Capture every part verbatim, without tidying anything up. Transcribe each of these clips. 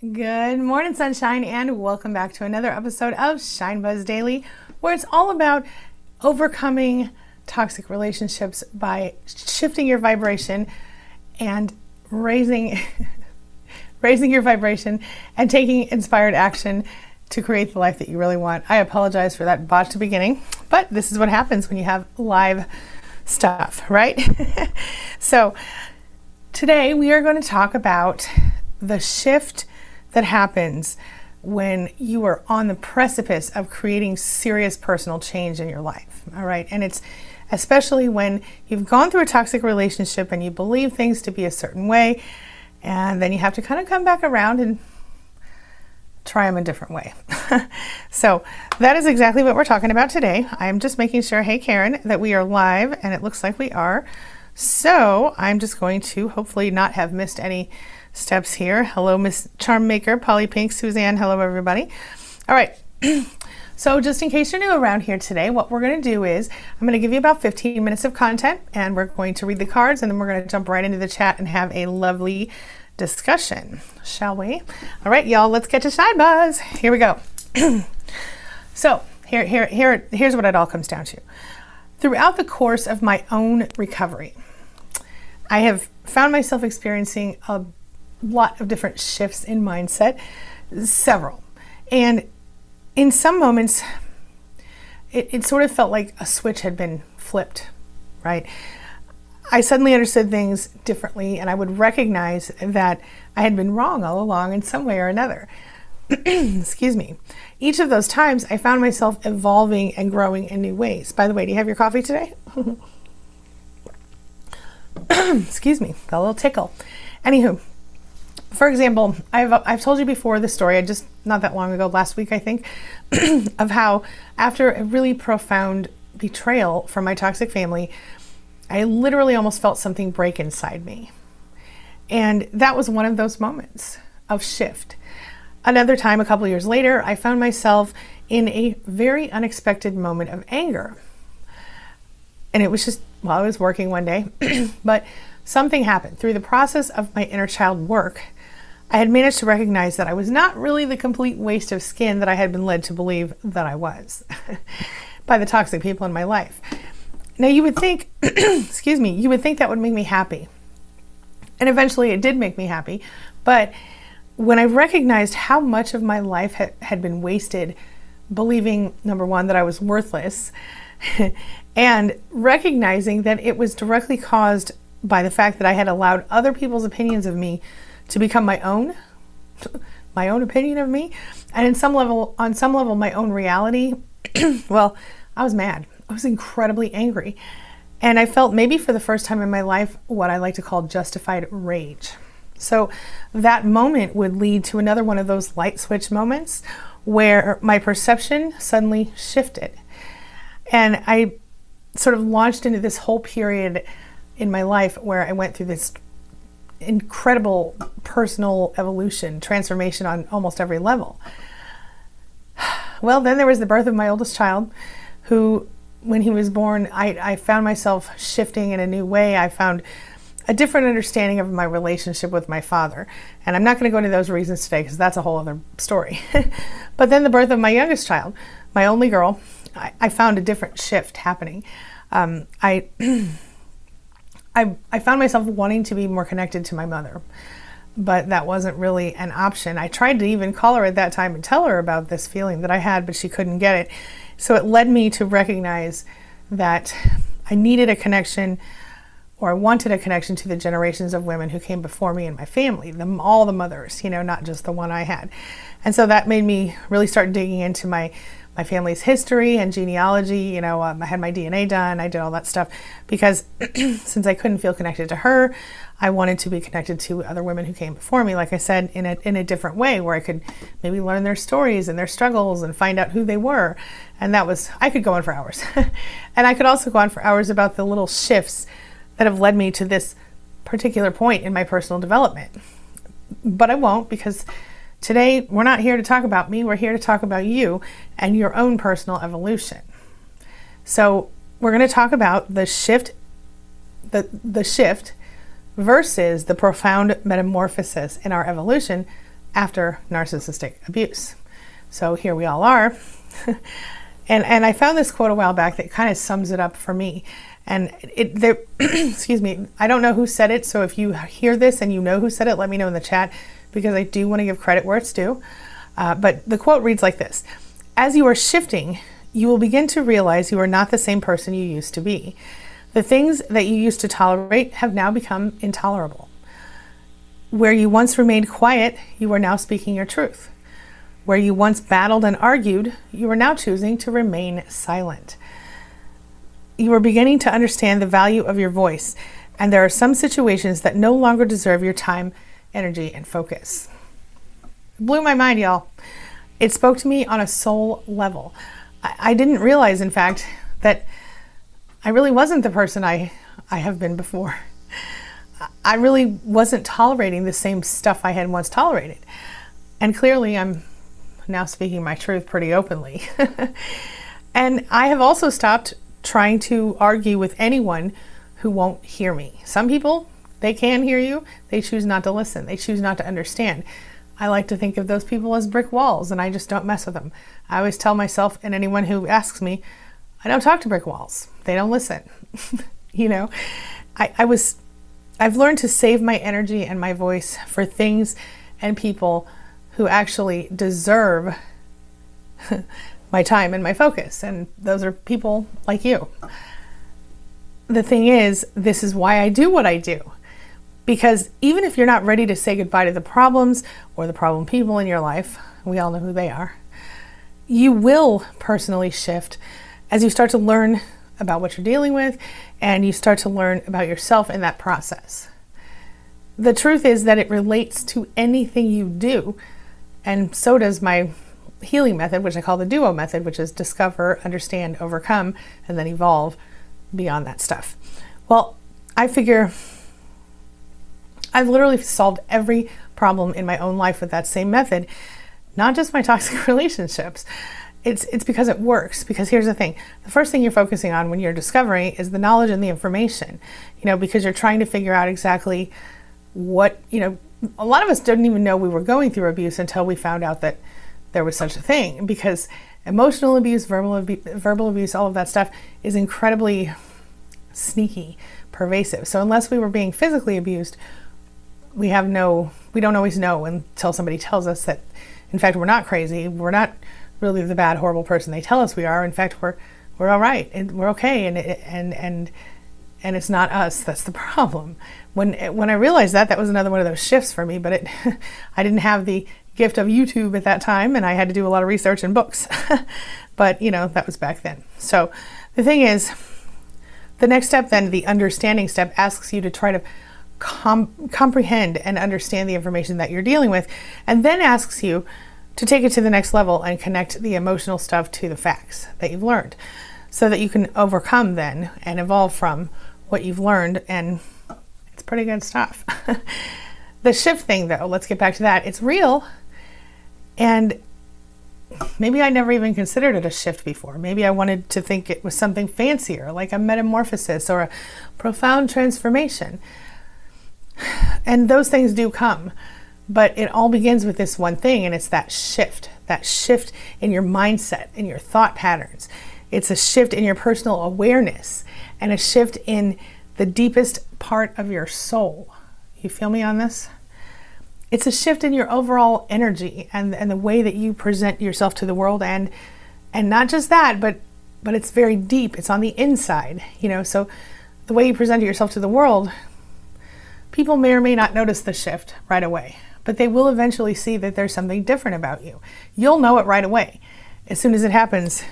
Good morning, sunshine, and welcome back to another episode of Shine Buzz Daily, where it's all about overcoming toxic relationships by shifting your vibration and raising raising your vibration and taking inspired action to create the life that you really want. I apologize for that botched beginning, but this is what happens when you have live stuff, right? So today we are going to talk about the shift that happens when you are on the precipice of creating serious personal change in your life. All right. And it's especially when you've gone through a toxic relationship and you believe things to be a certain way, and then you have to kind of come back around and try them a different way. So that is exactly what we're talking about today. I'm just making sure, hey Karen, that we are live, and it looks like we are. So I'm just going to hopefully not have missed any steps here. Hello, Miss Charm Maker, Polly Pink, Suzanne. Hello, everybody. All right. So just in case you're new around here today, what we're going to do is I'm going to give you about fifteen minutes of content, and we're going to read the cards, and then we're going to jump right into the chat and have a lovely discussion, shall we? All right, y'all, let's get to Shine Buzz. Here we go. So here, here, here, here's what it all comes down to. Throughout the course of my own recovery, I have found myself experiencing a lot of different shifts in mindset, several. And in some moments, it, it sort of felt like a switch had been flipped, right? I suddenly understood things differently, and I would recognize that I had been wrong all along in some way or another. Excuse me. Each of those times, I found myself evolving and growing in new ways. By the way, do you have your coffee today? Excuse me, got a little tickle. Anywho, for example, I've I've told you before the story, I just not that long ago, last week I think, of how after a really profound betrayal from my toxic family, I literally almost felt something break inside me. And that was one of those moments of shift. Another time, a couple years later, I found myself in a very unexpected moment of anger. And it was just while I was working one day, but something happened. Through the process of my inner child work, I had managed to recognize that I was not really the complete waste of skin that I had been led to believe that I was by the toxic people in my life. Now you would think, excuse me, you would think that would make me happy. And eventually it did make me happy. But when I recognized how much of my life had, had been wasted believing, number one, that I was worthless, and recognizing that it was directly caused by the fact that I had allowed other people's opinions of me to become my own, my own opinion of me, and in some level, on some level, my own reality, well, I was mad. I was incredibly angry. And I felt maybe for the first time in my life, what I like to call justified rage. So that moment would lead to another one of those light switch moments where my perception suddenly shifted. And I sort of launched into this whole period in my life where I went through this incredible personal evolution, transformation on almost every level. Well, then there was the birth of my oldest child, who, when he was born, I, I found myself shifting in a new way. I found a different understanding of my relationship with my father. And I'm not going to go into those reasons today because that's a whole other story. But then the birth of my youngest child, my only girl, I, I found a different shift happening. Um, I... I, I found myself wanting to be more connected to my mother, but that wasn't really an option. I tried to even call her at that time and tell her about this feeling that I had, but she couldn't get it. So it led me to recognize that I needed a connection, or I wanted a connection to the generations of women who came before me in my family, them, all the mothers, you know, not just the one I had. And so that made me really start digging into my my family's history and genealogy. You know, um, I had my D N A done. I did all that stuff because since I couldn't feel connected to her, I wanted to be connected to other women who came before me, like I said, in a, in a different way where I could maybe learn their stories and their struggles and find out who they were. And that was, I could go on for hours. And I could also go on for hours about the little shifts that have led me to this particular point in my personal development. But I won't, because today, we're not here to talk about me. We're here to talk about you and your own personal evolution. So we're going to talk about the shift, the, the shift versus the profound metamorphosis in our evolution after narcissistic abuse. So here we all are. and and I found this quote a while back that kind of sums it up for me. And it there excuse me, I don't know who said it, so if you hear this and you know who said it, let me know in the chat, because I do want to give credit where it's due. Uh, but the quote reads like this: "As you are shifting, you will begin to realize you are not the same person you used to be. The things that you used to tolerate have now become intolerable. Where you once remained quiet, you are now speaking your truth. Where you once battled and argued, you are now choosing to remain silent. You are beginning to understand the value of your voice, and there are some situations that no longer deserve your time, energy, and focus." It blew my mind, y'all. It spoke to me on a soul level. I, I didn't realize, in fact, that I really wasn't the person I, I have been before. I really wasn't tolerating the same stuff I had once tolerated. And clearly I'm now speaking my truth pretty openly. And I have also stopped trying to argue with anyone who won't hear me. Some people, they can hear you, they choose not to listen, they choose not to understand. I like to think of those people as brick walls, and I just don't mess with them. I always tell myself, and anyone who asks me, I don't talk to brick walls. They don't listen. You know, I, I was, I've learned to save my energy and my voice for things and people who actually deserve my time and my focus. And those are people like you. The thing is, this is why I do what I do. Because even if you're not ready to say goodbye to the problems or the problem people in your life, we all know who they are, you will personally shift as you start to learn about what you're dealing with and you start to learn about yourself in that process. The truth is that it relates to anything you do, and so does my healing method, which I call the duo method, which is discover, understand, overcome, and then evolve beyond that stuff. Well, I figure I've literally solved every problem in my own life with that same method, not just my toxic relationships. It's it's because it works. Because here's the thing. The first thing you're focusing on when you're discovering is the knowledge and the information, you know, because you're trying to figure out exactly what, you know, a lot of us didn't even know we were going through abuse until we found out that there was such a thing, because emotional abuse, verbal abuse, verbal abuse, all of that stuff is incredibly sneaky, pervasive. So unless we were being physically abused, we have no, we don't always know until somebody tells us that, in fact, we're not crazy. We're not really the bad, horrible person they tell us we are. In fact, we're we're all right and we're okay, and and and and it's not us that's the problem. When when I realized that, that was another one of those shifts for me. But it, I didn't have the gift of YouTube at that time, and I had to do a lot of research and books. But you know, that was back then. So the thing is, the next step, then, the understanding step, asks you to try to Com- comprehend and understand the information that you're dealing with, and then asks you to take it to the next level and connect the emotional stuff to the facts that you've learned, so that you can overcome then and evolve from what you've learned. And it's pretty good stuff. The shift thing, though, let's get back to that. It's real, and maybe I never even considered it a shift before. Maybe I wanted to think it was something fancier, like a metamorphosis or a profound transformation. And those things do come, but it all begins with this one thing, and it's that shift, that shift in your mindset, in your thought patterns. It's a shift in your personal awareness and a shift in the deepest part of your soul. You feel me on this? It's a shift in your overall energy and, and the way that you present yourself to the world, and and not just that, but but it's very deep. It's on the inside, you know. So the way you present yourself to the world, people may or may not notice the shift right away, but they will eventually see that there's something different about you. You'll know it right away. As soon as it happens,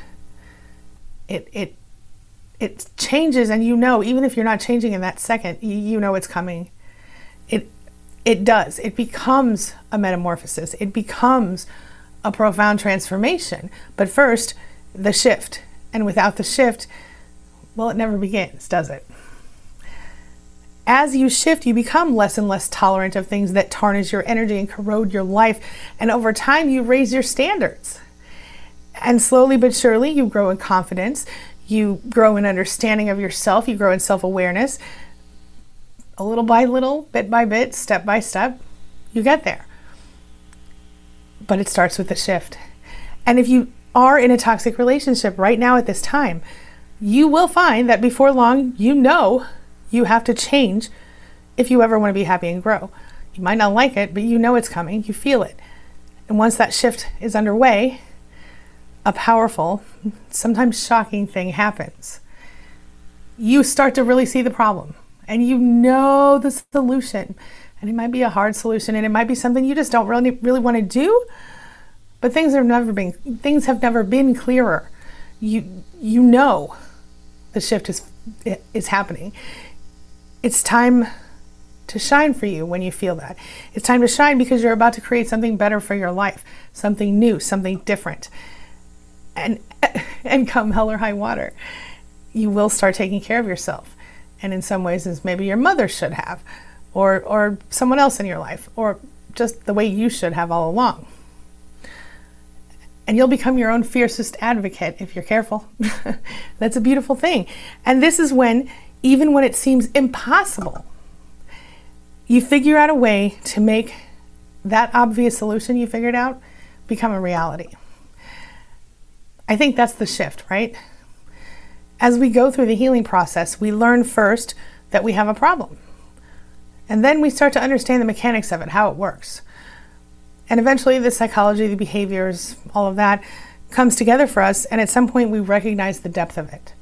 it it it changes, and you know, even if you're not changing in that second, you, you know it's coming. It it does. It becomes a metamorphosis. It becomes a profound transformation. But first, the shift. And without the shift, well, it never begins, does it? As you shift, you become less and less tolerant of things that tarnish your energy and corrode your life. And over time, you raise your standards. And slowly but surely, you grow in confidence. You grow in understanding of yourself. You grow in self-awareness. A little by little, bit by bit, step by step, you get there. but it starts with the shift. And if you are in a toxic relationship right now at this time, you will find that before long, you know you have to change if you ever want to be happy and grow. You might not like it, but you know it's coming, you feel it. And once that shift is underway, a powerful, sometimes shocking thing happens. You start to really see the problem and you know the solution. And it might be a hard solution and it might be something you just don't really really want to do, but things have never been things have never been clearer. You you know the shift is is happening. It's time to shine for you when you feel that. It's time to shine because you're about to create something better for your life, something new, something different. And and come hell or high water, you will start taking care of yourself. And in some ways, as maybe your mother should have, or or someone else in your life, or just the way you should have all along. And you'll become your own fiercest advocate if you're careful. That's a beautiful thing. And this is when, even when it seems impossible, you figure out a way to make that obvious solution you figured out become a reality. I think that's the shift, right? As we go through the healing process, we learn first that we have a problem. And then we start to understand the mechanics of it, how it works. And eventually the psychology, the behaviors, all of that comes together for us. And at some point we recognize the depth of it.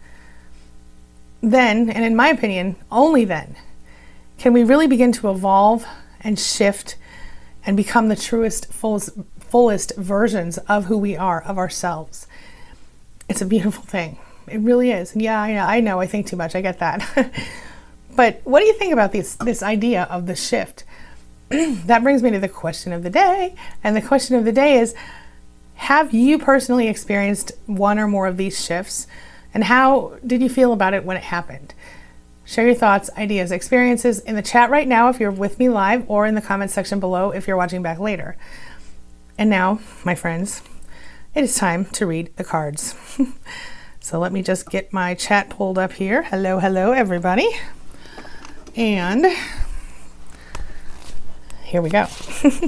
Then, and in my opinion, only then, can we really begin to evolve and shift and become the truest, fullest, fullest versions of who we are, of ourselves. It's a beautiful thing. It really is. And yeah, I know, I know, I think too much. I get that. But what do you think about this, this idea of the shift? That brings me to the question of the day. And the question of the day is, have you personally experienced one or more of these shifts? And how did you feel about it when it happened? Share your thoughts, ideas, experiences in the chat right now if you're with me live, or in the comments section below if you're watching back later. And now, my friends, it is time to read the cards. So let me just get my chat pulled up here. Hello, hello, everybody. And here we go.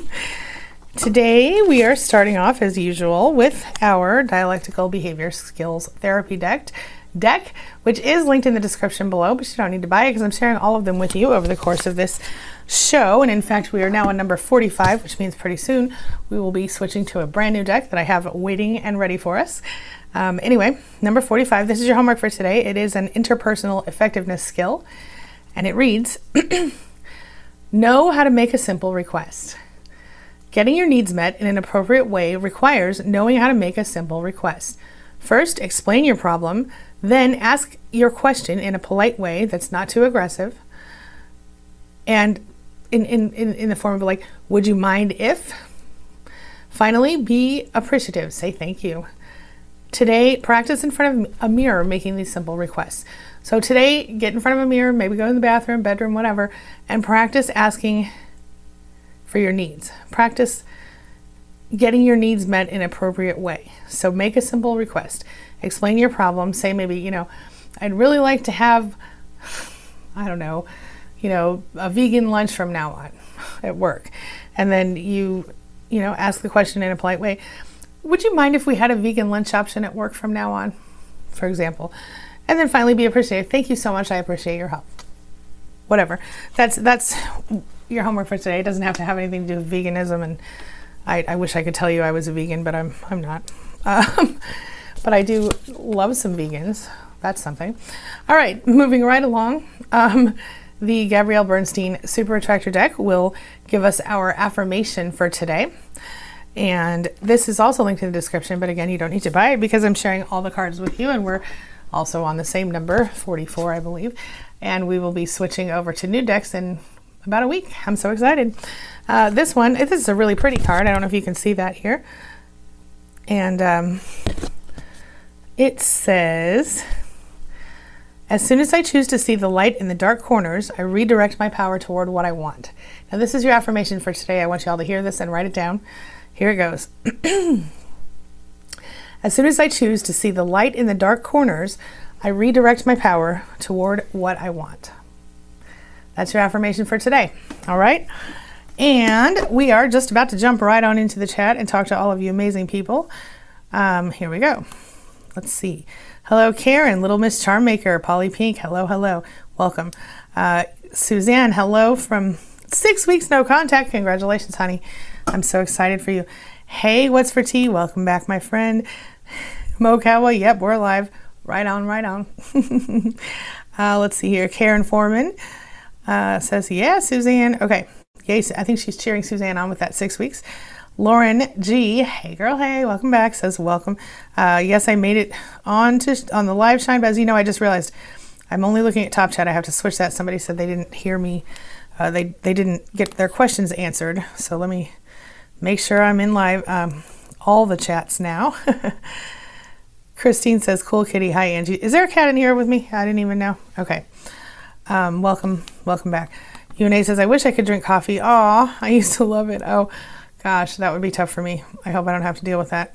Today we are starting off as usual with our Dialectical Behavior Skills Therapy deck, deck, which is linked in the description below, but you don't need to buy it because I'm sharing all of them with you over the course of this show. And in fact, we are now on number forty-five, which means pretty soon we will be switching to a brand new deck that I have waiting and ready for us. Um, anyway, number forty-five, this is your homework for today. It is an interpersonal effectiveness skill, and it reads, know how to make a simple request. Getting your needs met in an appropriate way requires knowing how to make a simple request. First, explain your problem, then ask your question in a polite way that's not too aggressive, and in, in, in, in the form of like, would you mind if? Finally, be appreciative. Say thank you. Today, practice in front of a mirror making these simple requests. So today, get in front of a mirror, maybe go in the bathroom, bedroom, whatever, and practice asking for your needs. Practice getting your needs met in an appropriate way. So make a simple request. Explain your problem. Say maybe, you know, I'd really like to have, I don't know, you know, a vegan lunch from now on at work. And then you, you know, ask the question in a polite way. Would you mind if we had a vegan lunch option at work from now on, for example? And then finally be appreciative. Thank you so much. I appreciate your help. Whatever. That's that's your homework for today. It doesn't have to have anything to do with veganism. And I, I wish I could tell you I was a vegan, but I'm I'm not. Um, but I do love some vegans. That's something. All right, moving right along. Um, the Gabrielle Bernstein Super Attractor deck will give us our affirmation for today. And this is also linked in the description, but again, you don't need to buy it because I'm sharing all the cards with you, and we're also on the same number, forty-four, I believe. And we will be switching over to new decks in about a week. I'm so excited. Uh, this one, this is a really pretty card. I don't know if you can see that here. And um, it says, as soon as I choose to see the light in the dark corners, I redirect my power toward what I want. Now, this is your affirmation for today. I want you all to hear this and write it down. Here it goes. As soon as I choose to see the light in the dark corners, I redirect my power toward what I want. That's your affirmation for today. All right. And we are just about to jump right on into the chat and talk to all of you amazing people. Um, here we go. Let's see. Hello, Karen, Little Miss Charmmaker, Polly Pink. Hello, hello. Welcome. Uh, Suzanne, hello from six weeks no contact. Congratulations, honey. I'm so excited for you. Hey, what's for tea? Welcome back, my friend. Mo Cowboy, yep, we're live. Right on, right on. uh, let's see here. Karen Foreman uh, says, yeah, Suzanne. Okay. Yes, I think she's cheering Suzanne on with that six weeks. Lauren G, hey girl, hey, welcome back, says welcome. Uh, yes, I made it on to on the live Shine Buzz. You know, I just realized I'm only looking at Top Chat. I have to switch that. Somebody said they didn't hear me. Uh, they, they didn't get their questions answered. So let me make sure I'm in live, um, all the chats now. Christine says, cool kitty. Hi, Angie. Is there a cat in here with me? I didn't even know. Okay. Um, welcome. Welcome back. U N A says, I wish I could drink coffee. Aw, I used to love it. Oh, gosh, that would be tough for me. I hope I don't have to deal with that.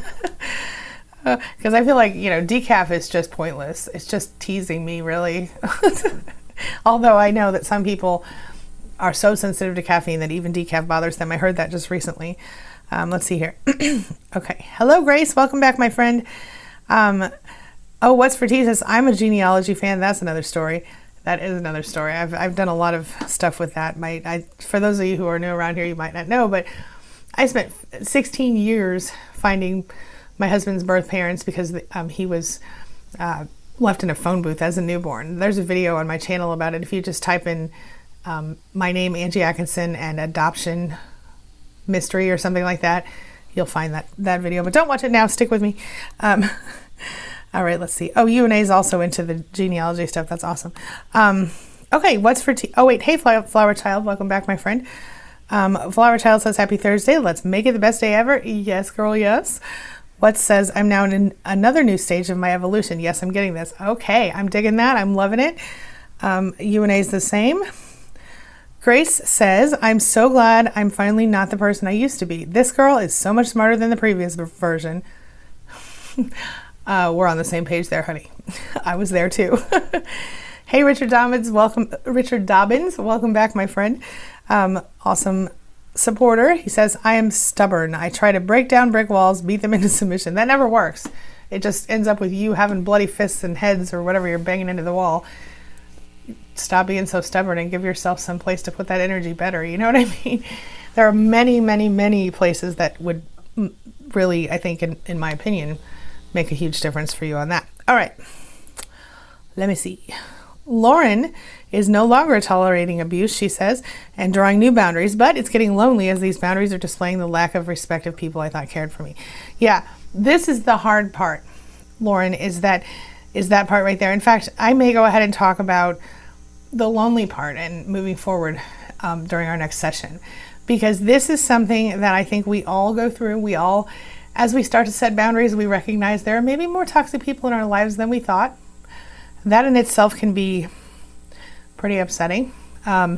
Because uh, I feel like, you know, decaf is just pointless. It's just teasing me, really. Although I know that some people are so sensitive to caffeine that even decaf bothers them. I heard that just recently. Um, let's see here. Okay. Hello, Grace. Welcome back, my friend. Um, oh, what's for tea says, I'm a genealogy fan. That's another story. That is another story. I've, I've done a lot of stuff with that. My, I, for those of you who are new around here, you might not know, but I spent sixteen years finding my husband's birth parents because um, he was uh, left in a phone booth as a newborn. There's a video on my channel about it. If you just type in um, my name, Angie Atkinson, and adoption mystery or something like that, you'll find that, that video. But don't watch it now. Stick with me. Um, All right, let's see. Oh, U N A is also into the genealogy stuff. That's awesome. Um, okay, what's for tea? Oh, wait. Hey, Flower Child. Welcome back, my friend. Um, Flower Child says, happy Thursday. Let's make it the best day ever. Yes, girl, yes. What says, I'm now in another new stage of my evolution. Yes, I'm getting this. Okay, I'm digging that. I'm loving it. Um, U N A is the same. Grace says, I'm so glad I'm finally not the person I used to be. This girl is so much smarter than the previous version. Uh, we're on the same page there, honey. I was there too. Hey, Richard Dobbins, welcome. Richard Dobbins, welcome back, my friend. Um, awesome supporter. He says, I am stubborn. I try to break down brick walls, beat them into submission. That never works. It just ends up with you having bloody fists and heads or whatever you're banging into the wall. Stop being so stubborn and give yourself some place to put that energy better. You know what I mean? There are many, many, many places that would really, I think, in, in my opinion, make a huge difference for you on that. All right. Let me see. Lauren is no longer tolerating abuse, she says, and drawing new boundaries, but it's getting lonely as these boundaries are displaying the lack of respect of people I thought cared for me. Yeah, this is the hard part, Lauren, is that is that part right there. In fact, I may go ahead and talk about the lonely part and moving forward um, during our next session, because this is something that I think we all go through. We all, as we start to set boundaries, we recognize there are maybe more toxic people in our lives than we thought. That in itself can be pretty upsetting. Um,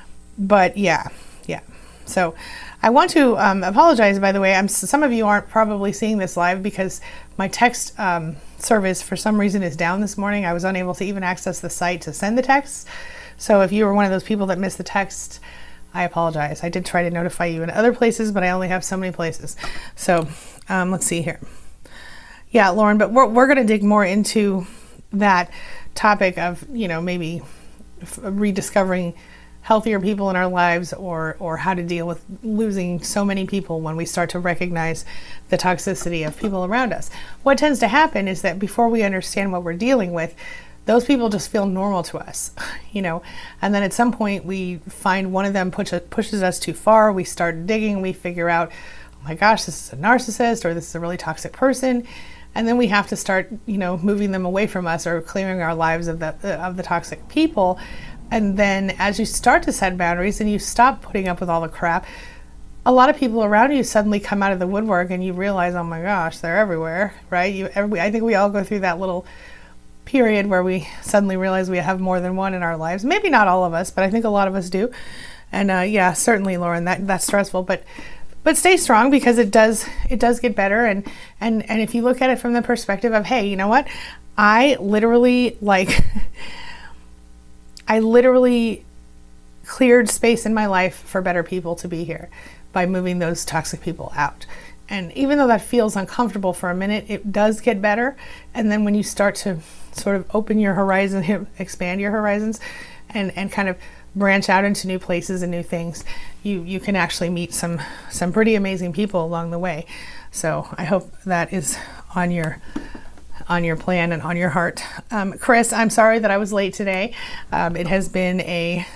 but yeah, yeah. So I want to um, apologize, by the way. I'm, some of you aren't probably seeing this live because my text um, service for some reason is down this morning. I was unable to even access the site to send the texts. So if you were one of those people that missed the text, I apologize. I did try to notify you in other places, but I only have so many places. So um, let's see here. Yeah, Lauren, but we're, we're going to dig more into that topic of, you know, maybe rediscovering healthier people in our lives, or or how to deal with losing so many people when we start to recognize the toxicity of people around us. What tends to happen is that before we understand what we're dealing with, those people just feel normal to us, you know, and then at some point we find one of them push, pushes us too far. We start digging, we figure out, oh my gosh, this is a narcissist, or this is a really toxic person. And then we have to start, you know, moving them away from us or clearing our lives of the of the toxic people. And then as you start to set boundaries and you stop putting up with all the crap, a lot of people around you suddenly come out of the woodwork and you realize, oh my gosh, they're everywhere, right? You, every, I think we all go through that little period where we suddenly realize we have more than one in our lives. Maybe not all of us, but I think a lot of us do. And uh, yeah, certainly, Lauren, that that's stressful, but but stay strong, because it does it does get better. And and and if you look at it from the perspective of, hey, you know what? I literally like I literally cleared space in my life for better people to be here by moving those toxic people out. And even though that feels uncomfortable for a minute, it does get better. And then when you start to sort of open your horizon, expand your horizons, and, and kind of branch out into new places and new things, you, you can actually meet some, some pretty amazing people along the way. So I hope that is on your on your plan and on your heart. Um, Chris, I'm sorry that I was late today. Um, it has been a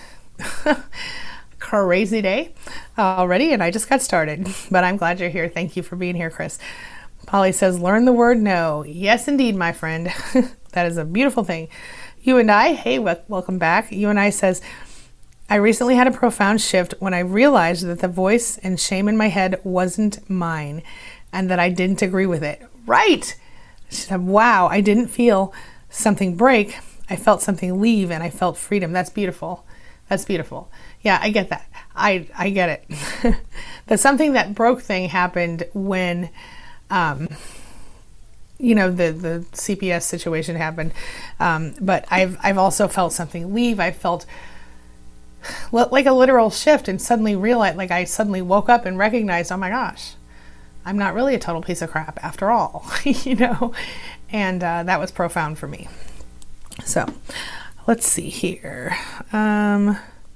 crazy day already, and I just got started, but I'm glad you're here. Thank you for being here, Chris. Polly says, learn the word no. Yes, indeed, my friend. That is a beautiful thing. You and I, hey, w- welcome back. You and I says, I recently had a profound shift when I realized that the voice and shame in my head wasn't mine and that I didn't agree with it. Right. She said, wow, I didn't feel something break. I felt something leave and I felt freedom. That's beautiful. That's beautiful. Yeah, I get that. I, I get it. The something that broke thing happened when, um, you know, the, the C P S situation happened. Um, but I've, I've also felt something leave. I felt like a literal shift and suddenly realized, like I suddenly woke up and recognized, oh my gosh, I'm not really a total piece of crap after all, you know, and uh, that was profound for me. So let's see here. Um,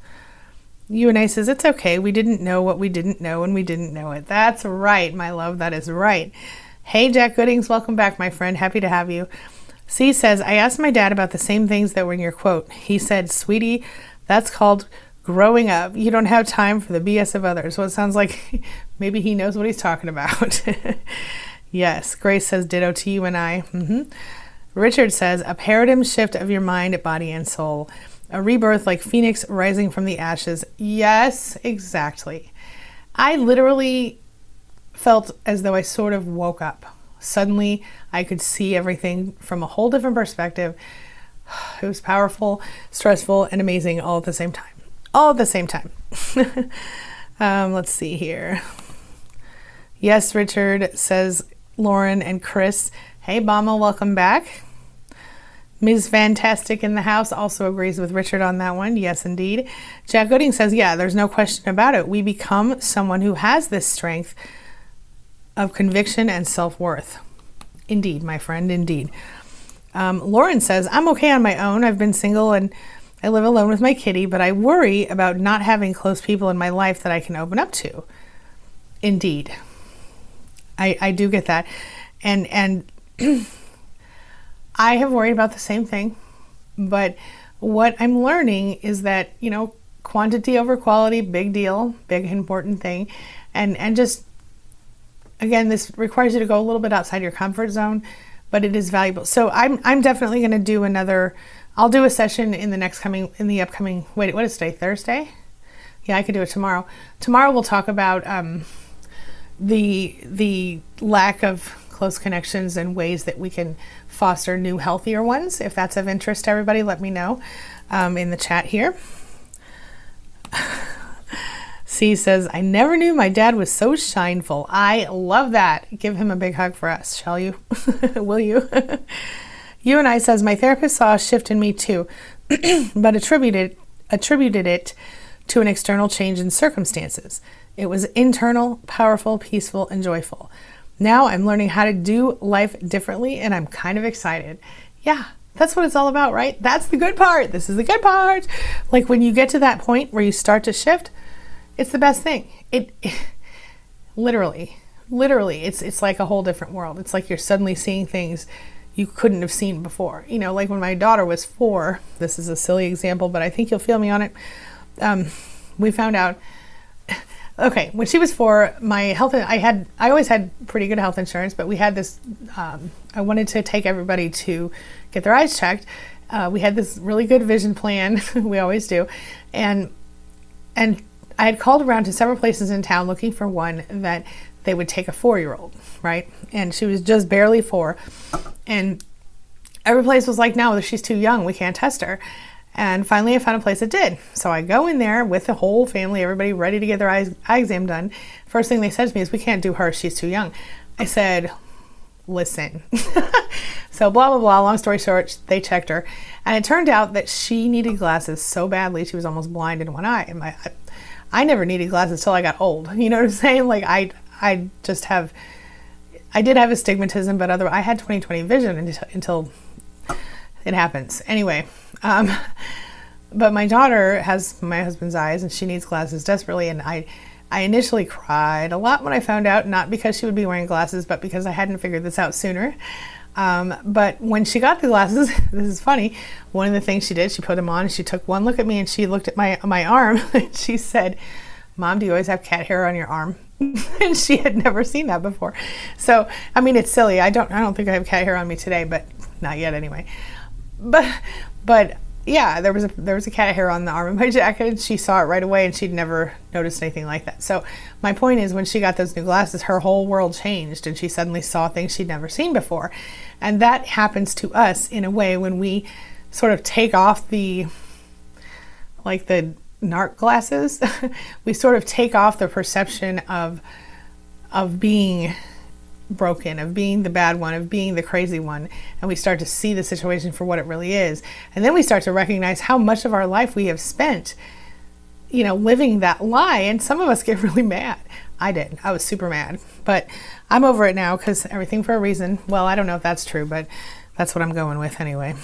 U N A says, it's okay. We didn't know what we didn't know and we didn't know it. That's right, my love. That is right. Hey, Jack Goodings. Welcome back, my friend. Happy to have you. C says, I asked my dad about the same things that were in your quote. He said, sweetie, that's called growing up. You don't have time for the B S of others. So it sounds like maybe he knows what he's talking about. Yes. Grace says, ditto to you and I. Mm-hmm. Richard says, a paradigm shift of your mind, body, and soul. A rebirth like Phoenix rising from the ashes. Yes, exactly. I literally felt as though I sort of woke up. Suddenly, I could see everything from a whole different perspective. It was powerful, stressful, and amazing all at the same time. All at the same time. um, let's see here. Yes, Richard, says Lauren and Chris. Hey, Bama, welcome back. Miz Fantastic in the house also agrees with Richard on that one. Yes, indeed. Jack Gooding says, yeah, there's no question about it. We become someone who has this strength of conviction and self-worth. Indeed, my friend, indeed. Um, Lauren says, I'm okay on my own. I've been single and I live alone with my kitty, but I worry about not having close people in my life that I can open up to. Indeed. I, I do get that. And, and I have worried about the same thing, but what I'm learning is that, you know, quantity over quality, big deal, big important thing. And, and just, again, this requires you to go a little bit outside your comfort zone, but it is valuable. So I'm, I'm definitely going to do another, I'll do a session in the next coming, in the upcoming, wait, what is today, Thursday? Yeah, I could do it tomorrow. Tomorrow we'll talk about um, the, the lack of close connections and ways that we can foster new, healthier ones. If that's of interest to everybody, let me know um, in the chat here. C says, I never knew my dad was so shineful. I love that. Give him a big hug for us, shall you? Will you? You and I says, my therapist saw a shift in me too, but attributed, attributed it to an external change in circumstances. It was internal, powerful, peaceful, and joyful. Now I'm learning how to do life differently, and I'm kind of excited. Yeah, that's what it's all about, right? That's the good part. This is the good part. Like when you get to that point where you start to shift, it's the best thing. It, it literally, literally, it's it's like a whole different world. It's like you're suddenly seeing things you couldn't have seen before. You know, like when my daughter was four, this is a silly example, but I think you'll feel me on it. Um, we found out, okay, when she was four, my health, I had, I always had pretty good health insurance, but we had this, um, I wanted to take everybody to get their eyes checked. Uh, we had this really good vision plan. We always do. And, and I had called around to several places in town looking for one that they would take a four-year-old, right? And she was just barely four. And every place was like, no, she's too young. We can't test her. And finally I found a place that did. So I go in there with the whole family, everybody ready to get their eye, eye exam done. First thing they said to me is, we can't do her. She's too young. I said, listen. So blah, blah, blah. Long story short, they checked her. And it turned out that she needed glasses so badly, she was almost blind in one eye. And my, I, I never needed glasses till I got old. You know what I'm saying? Like I, I just have, I did have astigmatism, but other, I had twenty twenty vision until, until it happens. Anyway, um, but my daughter has my husband's eyes and she needs glasses desperately. And I, I initially cried a lot when I found out, not because she would be wearing glasses, but because I hadn't figured this out sooner. Um, but when she got the glasses, this is funny, one of the things she did, she put them on, she took one look at me and she looked at my, my arm and she said, "Mom, do you always have cat hair on your arm?" And she had never seen that before. So, I mean, it's silly. I don't, I don't think I have cat hair on me today, but not yet anyway. But, but yeah, there was a, there was a cat hair on the arm of my jacket and she saw it right away and she'd never noticed anything like that. So my point is, when she got those new glasses, her whole world changed and she suddenly saw things she'd never seen before. And that happens to us in a way when we sort of take off the, like the narc glasses, we sort of take off the perception of, of being broken, of being the bad one, of being the crazy one, and we start to see the situation for what it really is. And then we start to recognize how much of our life we have spent, you know, living that lie. And some of us get really mad. I did. I was super mad, but I'm over it now because everything for a reason. Well, I don't know if that's true, but that's what I'm going with anyway.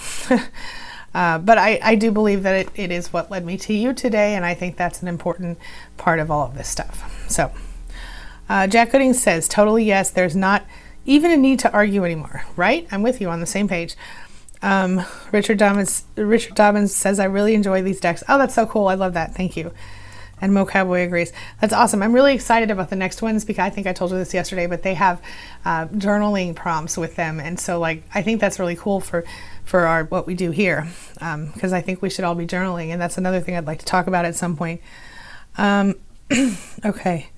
uh, but I, I do believe that it, it is what led me to you today, and I think that's an important part of all of this stuff. So uh, Jack Gooding says, totally yes, there's not even a need to argue anymore, right? I'm with you on the same page. Um, Richard Dobbins, Richard Dobbins says, I really enjoy these decks. Oh, that's so cool. I love that. Thank you. And Mo Cowboy agrees. That's awesome. I'm really excited about the next ones because I think I told you this yesterday, but they have uh, journaling prompts with them. And so like, I think that's really cool for, for our, what we do here. Um, cause I think we should all be journaling. And that's another thing I'd like to talk about at some point. Um, okay.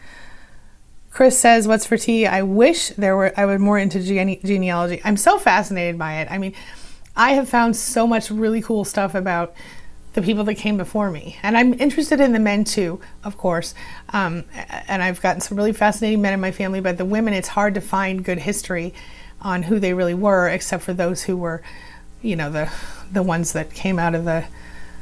Chris says, what's for tea? I wish there were, I were more into gene- genealogy. I'm so fascinated by it. I mean, I have found so much really cool stuff about the people that came before me. And I'm interested in the men too, of course. Um, and I've gotten some really fascinating men in my family, but the women, it's hard to find good history on who they really were, except for those who were, you know, the the ones that came out of the,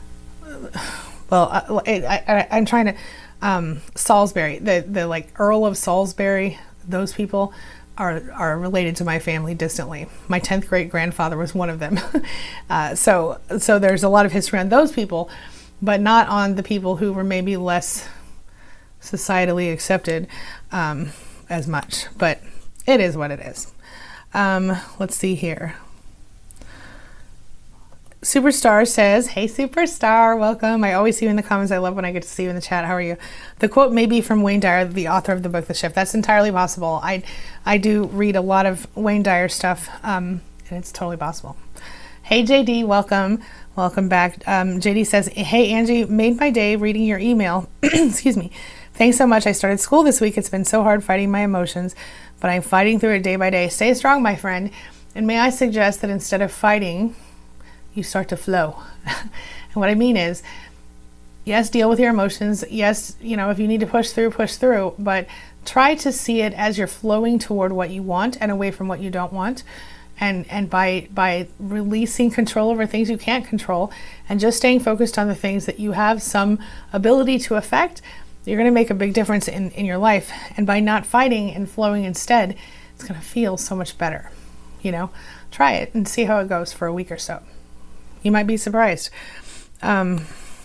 well, I, I, I'm trying to, um, Salisbury, the, the like Earl of Salisbury, those people are are related to my family distantly. My tenth great grandfather was one of them. uh, so so there's a lot of history on those people, but not on the people who were maybe less societally accepted um, as much. But it is what it is. Um, let's see here. Superstar says, hey Superstar, welcome. I always see you in the comments. I love when I get to see you in the chat. How are you? The quote may be from Wayne Dyer, the author of the book The Shift. That's entirely possible. I I do read a lot of Wayne Dyer stuff, um, and it's totally possible. Hey J D, welcome. Welcome back. Um, J D says, hey Angie, made my day reading your email. Excuse me. Thanks so much. I started school this week. It's been so hard fighting my emotions, but I'm fighting through it day by day. Stay strong, my friend. And may I suggest that instead of fighting, you start to flow. And what I mean is, yes, deal with your emotions. Yes, you know, if you need to push through, push through, but try to see it as you're flowing toward what you want and away from what you don't want. And and by by releasing control over things you can't control and just staying focused on the things that you have some ability to affect, you're going to make a big difference in, in your life. And by not fighting and flowing instead, it's going to feel so much better. You know, try it and see how it goes for a week or so. You might be surprised. Um,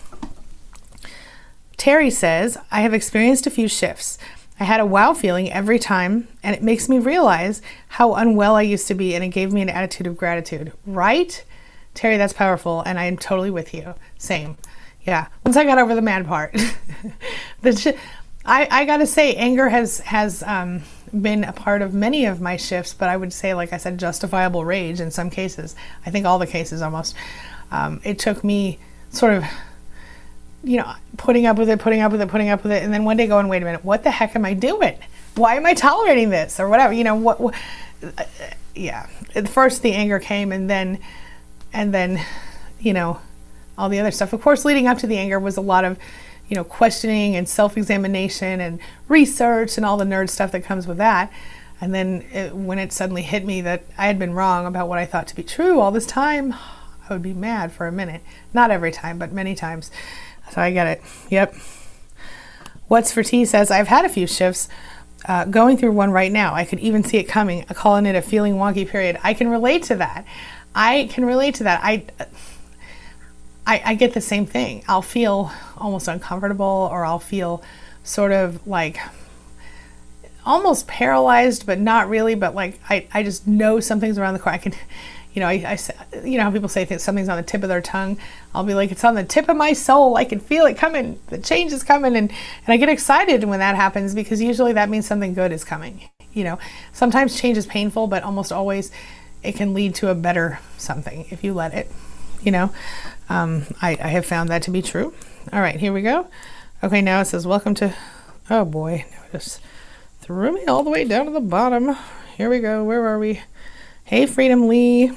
Terry says, I have experienced a few shifts. I had a wow feeling every time, and it makes me realize how unwell I used to be, and it gave me an attitude of gratitude. Right? Terry, that's powerful, and I am totally with you. Same. Yeah. Once I got over the mad part. the sh- I, I gotta say, anger has, has um, been a part of many of my shifts, but I would say, like I said, justifiable rage in some cases. I think all the cases almost. Um, it took me sort of, you know, putting up with it, putting up with it, putting up with it, and then one day going, wait a minute, what the heck am I doing? Why am I tolerating this? Or whatever, you know, what, what uh, yeah. At first the anger came, and then, and then, you know, all the other stuff. Of course, leading up to the anger was a lot of, you know, questioning and self-examination and research and all the nerd stuff that comes with that. And then it, when it suddenly hit me that I had been wrong about what I thought to be true all this time, I would be mad for a minute. Not every time, but many times. So I get it. Yep. What's for Tea says, I've had a few shifts, uh, going through one right now. I could even see it coming, calling it a feeling wonky period. I can relate to that. I can relate to that. I, I, I get the same thing. I'll feel almost uncomfortable, or I'll feel sort of like almost paralyzed, but not really, but like I, I just know something's around the corner. I can, you know, I, I, you know how people say things, something's on the tip of their tongue. I'll be like, it's on the tip of my soul. I can feel it coming. The change is coming. And, and I get excited when that happens, because usually that means something good is coming. You know, sometimes change is painful, but almost always it can lead to a better something if you let it, you know. Um, I, I have found that to be true. All right, here we go. Okay, now it says, welcome to, oh boy, now it just threw me all the way down to the bottom. Here we go. Where are we? Hey, Freedom Lee.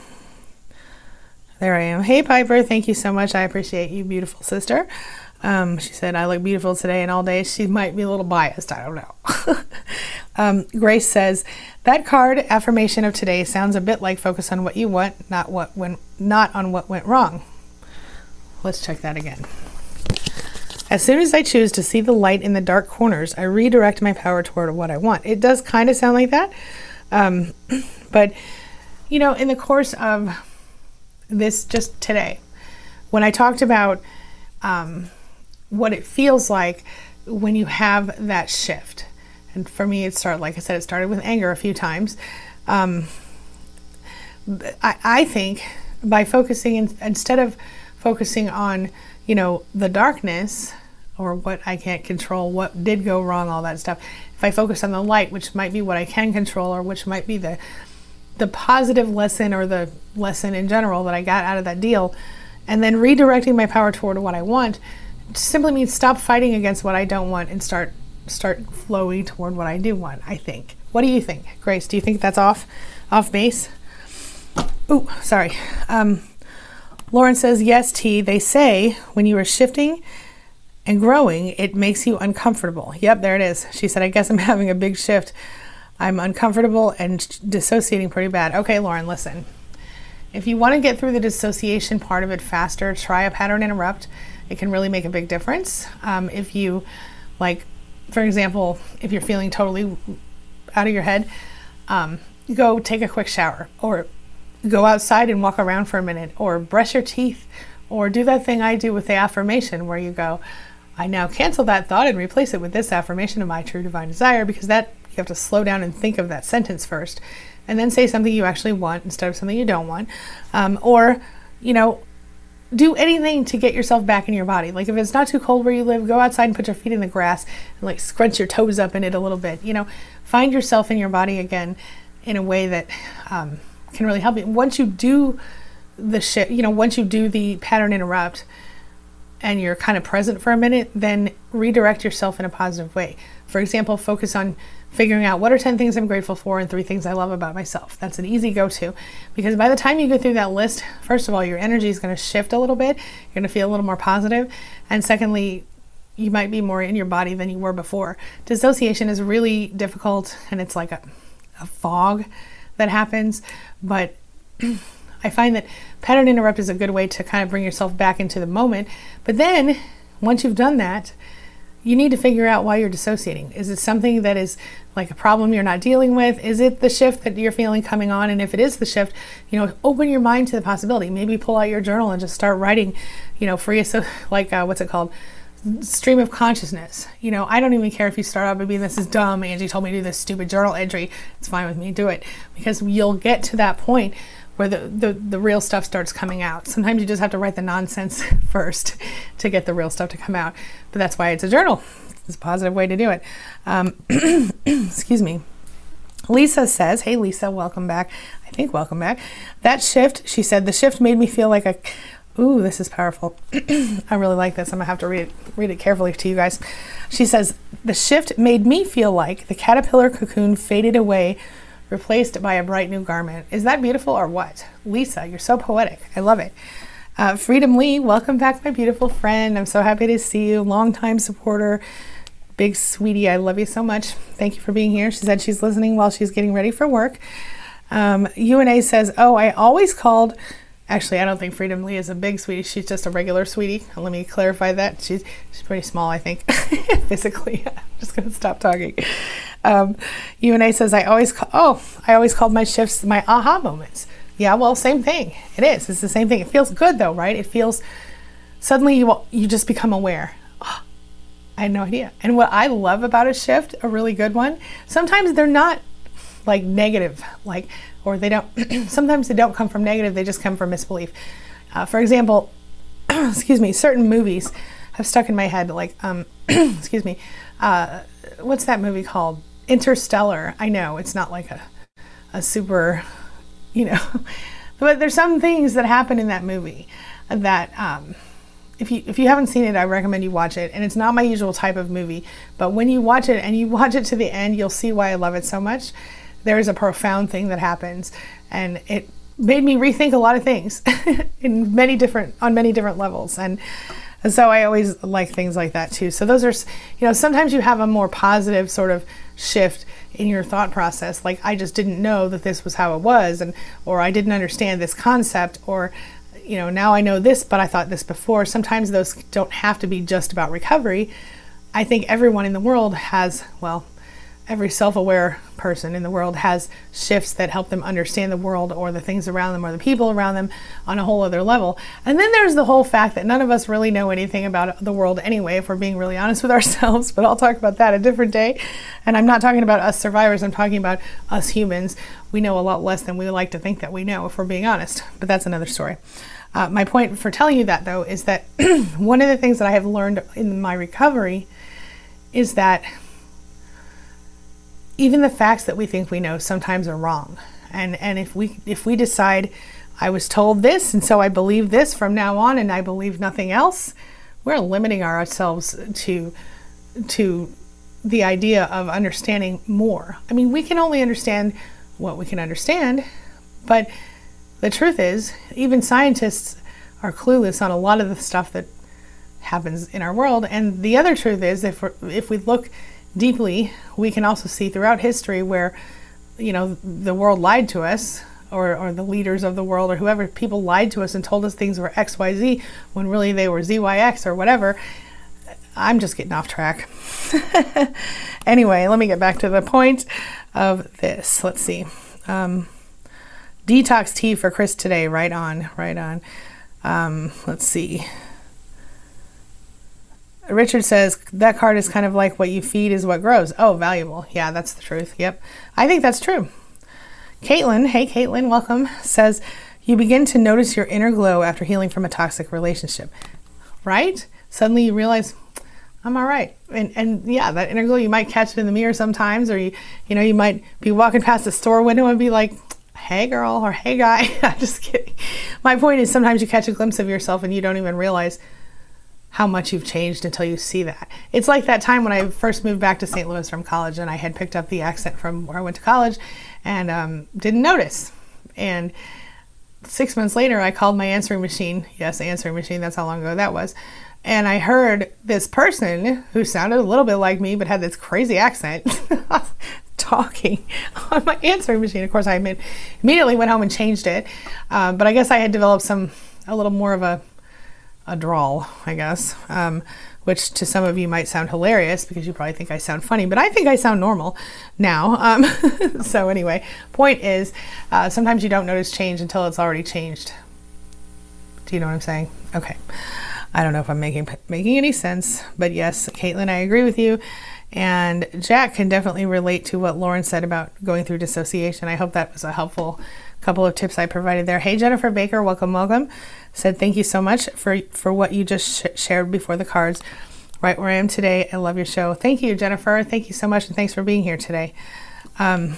There I am. Hey, Piper. Thank you so much. I appreciate you, beautiful sister. Um, she said, I look beautiful today and all day. She might be a little biased. I don't know. um, Grace says, that card affirmation of today sounds a bit like focus on what you want, not what went, not on what went wrong. Let's check that again. As soon as I choose to see the light in the dark corners, I redirect my power toward what I want. It does kind of sound like that. Um, but, you know, in the course of this just today, when I talked about um, what it feels like when you have that shift, and for me, it started, like I said, it started with anger a few times. Um, I, I think by focusing, in, instead of focusing on, you know, the darkness or what I can't control, what did go wrong, all that stuff. If I focus on the light, which might be what I can control, or which might be the the positive lesson or the lesson in general that I got out of that deal, and then redirecting my power toward what I want, simply means stop fighting against what I don't want and start start flowing toward what I do want, I think. What do you think, Grace? Do you think that's off off base? Ooh, sorry. Um, Lauren says, yes, T, they say when you are shifting and growing, it makes you uncomfortable. Yep, there it is. She said, I guess I'm having a big shift. I'm uncomfortable and dissociating pretty bad. Okay, Lauren, listen. If you want to get through the dissociation part of it faster, try a pattern interrupt. It can really make a big difference. Um, if you, like, for example, if you're feeling totally out of your head, um, go take a quick shower, or go outside and walk around for a minute, or brush your teeth, or do that thing I do with the affirmation where you go, I now cancel that thought and replace it with this affirmation of my true divine desire, because that you have to slow down and think of that sentence first, and then say something you actually want instead of something you don't want. Um, or, you know, do anything to get yourself back in your body. Like if it's not too cold where you live, go outside and put your feet in the grass and like scrunch your toes up in it a little bit. You know, find yourself in your body again in a way that um, can really help you. Once you do the shit, you know, once you do the pattern interrupt and you're kind of present for a minute, then redirect yourself in a positive way. For example, focus on figuring out what are ten things I'm grateful for and three things I love about myself. That's an easy go-to, because by the time you go through that list, first of all, your energy is going to shift a little bit. You're going to feel a little more positive. And secondly, you might be more in your body than you were before. Dissociation is really difficult, and it's like a, a fog that happens. But I find that pattern interrupt is a good way to kind of bring yourself back into the moment. But then once you've done that, you need to figure out why you're dissociating. Is it something that is like a problem you're not dealing with? Is it the shift that you're feeling coming on? And if it is the shift, you know, open your mind to the possibility. Maybe pull out your journal and just start writing, you know, free, so like, uh, what's it called? Stream of consciousness. You know, I don't even care if you start out by being, this is dumb, Angie told me to do this stupid journal entry. It's fine with me, do it. Because you'll get to that point where the, the, the real stuff starts coming out. Sometimes you just have to write the nonsense first to get the real stuff to come out. But that's why it's a journal. It's a positive way to do it. Um, excuse me. Lisa says, hey Lisa, welcome back. I think welcome back. That shift, she said, the shift made me feel like a, ooh, this is powerful. I really like this. I'm gonna have to read it, read it carefully to you guys. She says, the shift made me feel like the caterpillar cocoon faded away, replaced by a bright new garment. Is that beautiful or what? Lisa, you're so poetic. I love it. Uh, Freedom Lee, welcome back, my beautiful friend. I'm so happy to see you. Longtime supporter, big sweetie, I love you so much. Thank you for being here. She said she's listening while she's getting ready for work. Um, U N A says, oh, I always called, actually, I don't think Freedom Lee is a big sweetie. She's just a regular sweetie. Let me clarify that. She's, she's pretty small, I think, physically. I'm just going to stop talking. Um, U N A says, I always, call, oh, I always called my shifts my aha moments. Yeah, well, same thing. It is. It's the same thing. It feels good though, right? It feels, suddenly you, you just become aware. Oh, I had no idea. And what I love about a shift, a really good one, sometimes they're not like negative, like, or they don't, sometimes they don't come from negative, they just come from misbelief. Uh, for example, excuse me, certain movies have stuck in my head, like, um, excuse me, uh, what's that movie called? Interstellar. I know it's not like a, a super, you know, but there's some things that happen in that movie that, um, if you if you haven't seen it, I recommend you watch it. And it's not my usual type of movie, but when you watch it and you watch it to the end, you'll see why I love it so much. There is a profound thing that happens, and it made me rethink a lot of things in many different on many different levels. And, and so I always like things like that too. So those are, you know, sometimes you have a more positive sort of shift in your thought process, like I just didn't know that this was how it was, and or I didn't understand this concept, or you know, now I know this, but I thought this before. Sometimes those don't have to be just about recovery. I think everyone in the world has, well, every self-aware person in the world has shifts that help them understand the world or the things around them or the people around them on a whole other level. And then there's the whole fact that none of us really know anything about the world anyway, if we're being really honest with ourselves, but I'll talk about that a different day. And I'm not talking about us survivors, I'm talking about us humans. We know a lot less than we like to think that we know, if we're being honest, but that's another story. Uh, my point for telling you that, though, is that one of the things that I have learned in my recovery is that even the facts that we think we know sometimes are wrong. And and if we if we decide I was told this and so I believe this from now on and I believe nothing else, we're limiting ourselves to to the idea of understanding more. I mean, we can only understand what we can understand, but the truth is, even scientists are clueless on a lot of the stuff that happens in our world. And the other truth is, if we're, if we look deeply, we can also see throughout history where, you know, the world lied to us, or, or the leaders of the world, or whoever, people lied to us and told us things were X Y Z when really they were Z Y X or whatever. I'm just getting off track. Anyway, let me get back to the point of this. Let's see. Um, Detox tea for Chris today. Right on, right on. Um, let's see. Richard says, that card is kind of like what you feed is what grows. Oh, valuable. Yeah, that's the truth. Yep. I think that's true. Caitlin, hey Caitlin, welcome, says, you begin to notice your inner glow after healing from a toxic relationship. Right? Suddenly you realize, I'm all right. And and yeah, that inner glow, you might catch it in the mirror sometimes, or you, you know, you might be walking past a store window and be like, hey girl, or hey guy. I'm just kidding. My point is, sometimes you catch a glimpse of yourself and you don't even realize how much you've changed until you see that. It's like that time when I first moved back to Saint Louis from college, and I had picked up the accent from where I went to college and um, didn't notice. And six months later, I called my answering machine. Yes, answering machine, that's how long ago that was. And I heard this person who sounded a little bit like me, but had this crazy accent talking on my answering machine. Of course, I immediately went home and changed it. Um, but I guess I had developed some, a little more of a, a drawl, I guess, um, which to some of you might sound hilarious because you probably think I sound funny, but I think I sound normal now. Um, so anyway, point is, uh, sometimes you don't notice change until it's already changed. Do you know what I'm saying? Okay. I don't know if I'm making making any sense, but yes, Caitlin, I agree with you. And Jack can definitely relate to what Lauren said about going through dissociation. I hope that was a helpful couple of tips I provided there. Hey, Jennifer Baker, welcome, welcome. Said thank you so much for, for what you just sh shared before the cards. Right where I am today. I love your show. Thank you, Jennifer. Thank you so much, and thanks for being here today. Um,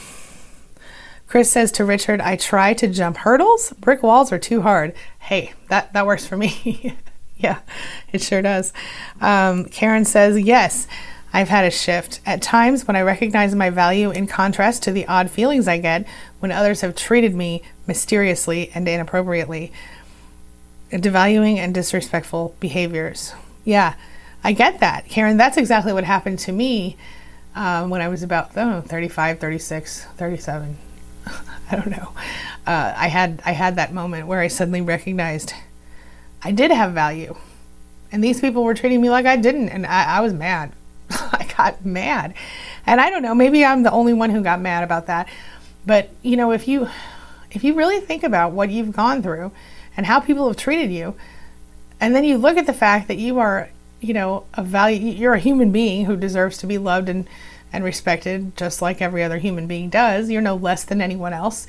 Chris says to Richard, I try to jump hurdles. Brick walls are too hard. Hey, that, that works for me. Yeah, it sure does. Um, Karen says, yes, I've had a shift. At times when I recognize my value in contrast to the odd feelings I get when others have treated me mysteriously and inappropriately. Devaluing and disrespectful behaviors. Yeah, I get that, Karen. That's exactly what happened to me um, when I was about oh, thirty-five, thirty-six, thirty-seven. I don't know. Uh, I had I had that moment where I suddenly recognized I did have value, and these people were treating me like I didn't, and I, I was mad. I got mad, and I don't know. Maybe I'm the only one who got mad about that. But you know, if you if you really think about what you've gone through and how people have treated you, and then you look at the fact that you are, you know, a value, you're a human being who deserves to be loved and, and respected just like every other human being does. You're no less than anyone else.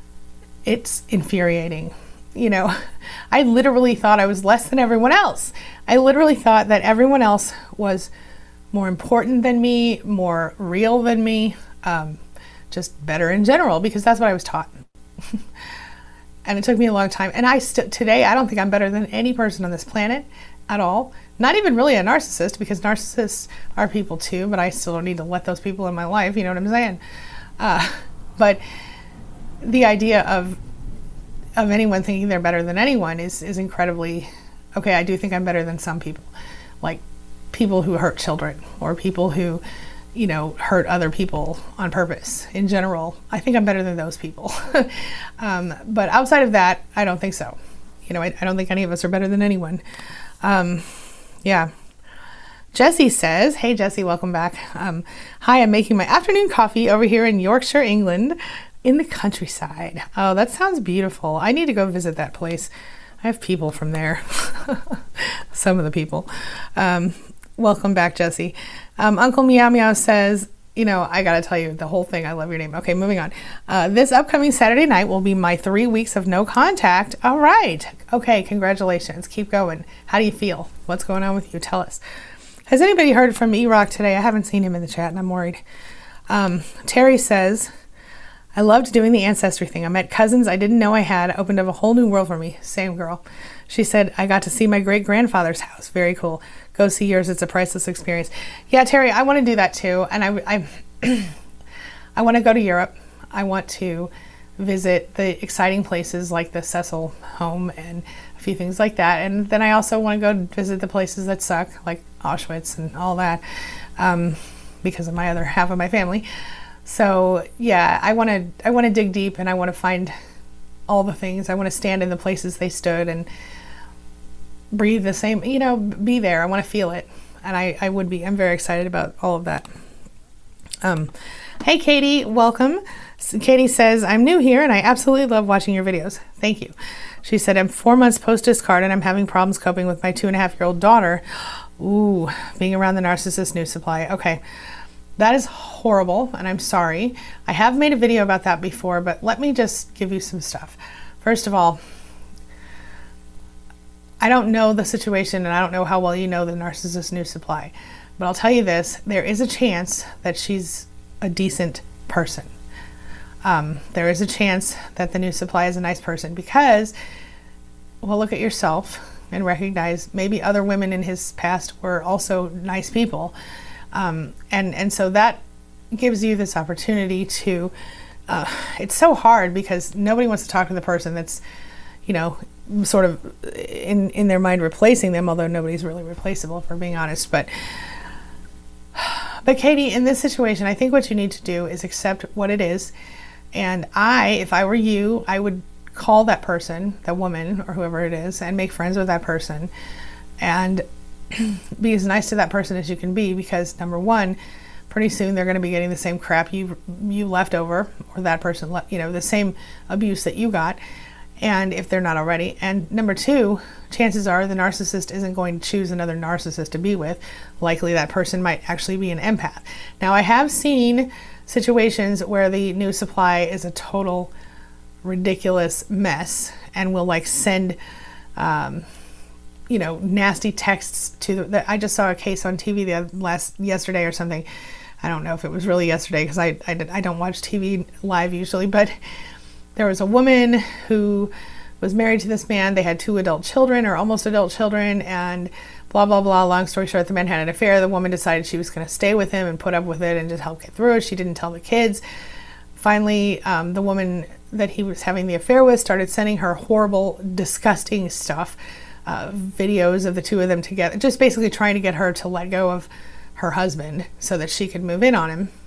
It's infuriating. You know, I literally thought I was less than everyone else. I literally thought that everyone else was more important than me, more real than me, um, just better in general, because that's what I was taught. And it took me a long time. And I st- today, I don't think I'm better than any person on this planet at all. Not even really a narcissist, because narcissists are people too, but I still don't need to let those people in my life, you know what I'm saying? Uh, but the idea of of anyone thinking they're better than anyone is, is incredibly, okay, I do think I'm better than some people. Like people who hurt children, or people who, you know, hurt other people on purpose in general. I think I'm better than those people. um, but outside of that, I don't think so. You know, I, I don't think any of us are better than anyone. Um, yeah. Jessie says, hey Jessie, welcome back. Um, hi, I'm making my afternoon coffee over here in Yorkshire, England, in the countryside. Oh, that sounds beautiful. I need to go visit that place. I have people from there. Some of the people. Um, welcome back, Jessie. Um, Uncle Meow Meow says, you know, I gotta tell you the whole thing. I love your name. Okay, moving on. Uh, this upcoming Saturday night will be my three weeks of no contact. All right. Okay, congratulations. Keep going. How do you feel? What's going on with you? Tell us. Has anybody heard from E-Rock today? I haven't seen him in the chat and I'm worried. Um, Terry says, I loved doing the ancestry thing. I met cousins I didn't know I had. Opened up a whole new world for me. Same girl. She said, I got to see my great-grandfather's house. Very cool. Go see yours. It's a priceless experience. Yeah, Terry, I want to do that too. And I, I, I want to go to Europe. I want to visit the exciting places like the Cecil home and a few things like that. And then I also want to go visit the places that suck, like Auschwitz and all that, um, because of my other half of my family. So yeah, I want to I want to dig deep, and I want to find all the things. I want to stand in the places they stood and breathe the same, you know, be there. I want to feel it. And I, I would be. I'm very excited about all of that. Um, hey, Katie, welcome. So Katie says, I'm new here and I absolutely love watching your videos. Thank you. She said, I'm four months post-discard and I'm having problems coping with my two and a half year old daughter. Ooh, being around the narcissist news supply. Okay. That is horrible, and I'm sorry. I have made a video about that before, but let me just give you some stuff. First of all, I don't know the situation, and I don't know how well you know the narcissist news supply, but I'll tell you this, there is a chance that she's a decent person. Um, there is a chance that the news supply is a nice person because, well, look at yourself and recognize maybe other women in his past were also nice people. Um, and, and so that gives you this opportunity to, uh, it's so hard because nobody wants to talk to the person that's, you know, sort of in, in their mind replacing them, although nobody's really replaceable, if we're being honest. But, but Katie, in this situation, I think what you need to do is accept what it is. And I, if I were you, I would call that person, the woman or whoever it is, and make friends with that person and be as nice to that person as you can be, because number one, pretty soon they're going to be getting the same crap you you left over, or that person left, you know, the same abuse that you got, and if they're not already. And number two, chances are the narcissist isn't going to choose another narcissist to be with. Likely that person might actually be an empath. Now, I have seen situations where the news supply is a total ridiculous mess and will like send um you know, nasty texts to the, the, I just saw a case on T V the last, yesterday or something. I don't know if it was really yesterday because I, I, I don't watch T V live usually, but there was a woman who was married to this man. They had two adult children or almost adult children, and blah, blah, blah. Long story short, the man had an affair. The woman decided she was going to stay with him and put up with it and just help get through it. She didn't tell the kids. Finally, um, the woman that he was having the affair with started sending her horrible, disgusting stuff uh, videos of the two of them together, just basically trying to get her to let go of her husband so that she could move in on him.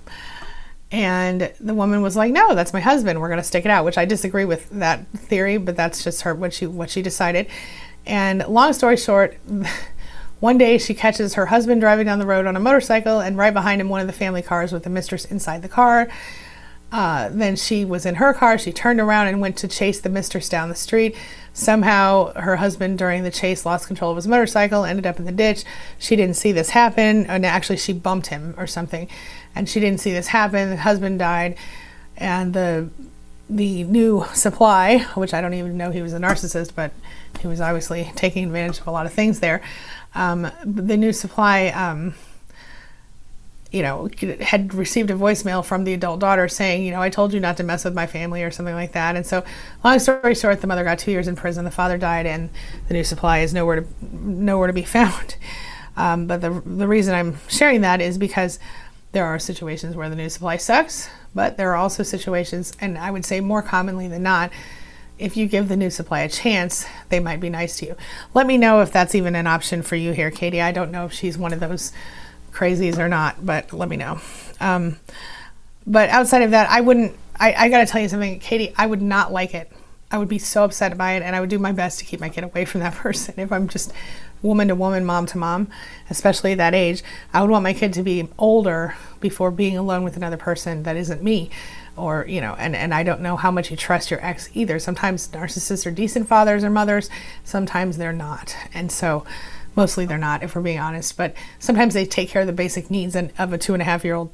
And the woman was like, no, that's my husband, we're going to stick it out, which I disagree with that theory, but that's just her, what she, what she decided. And long story short, one day she catches her husband driving down the road on a motorcycle, and right behind him one of the family cars with the mistress inside the car. Uh, then she was in her car. She turned around and went to chase the mistress down the street. Somehow her husband, during the chase, lost control of his motorcycle, ended up in the ditch. She didn't see this happen, and actually she bumped him or something, and she didn't see this happen. The husband died, and the the new supply, which I don't even know he was a narcissist, but he was obviously taking advantage of a lot of things there. Um, the new supply, um, you know, had received a voicemail from the adult daughter saying, you know, I told you not to mess with my family or something like that. And so, long story short, the mother got two years in prison. The father died, and the new supply is nowhere to nowhere to be found. Um, but the the reason I'm sharing that is because there are situations where the new supply sucks, but there are also situations, and I would say more commonly than not, if you give the new supply a chance, they might be nice to you. Let me know if that's even an option for you here, Katie. I don't know if she's one of those crazies or not, but let me know. Um, but outside of that, I wouldn't, I, I gotta tell you something, Katie, I would not like it. I would be so upset by it, and I would do my best to keep my kid away from that person. If I'm just woman to woman, mom to mom, especially at that age, I would want my kid to be older before being alone with another person that isn't me. Or, you know, and, and I don't know how much you trust your ex either. Sometimes narcissists are decent fathers or mothers. Sometimes they're not. And so mostly they're not, if we're being honest. But sometimes they take care of the basic needs of a two and a half year old.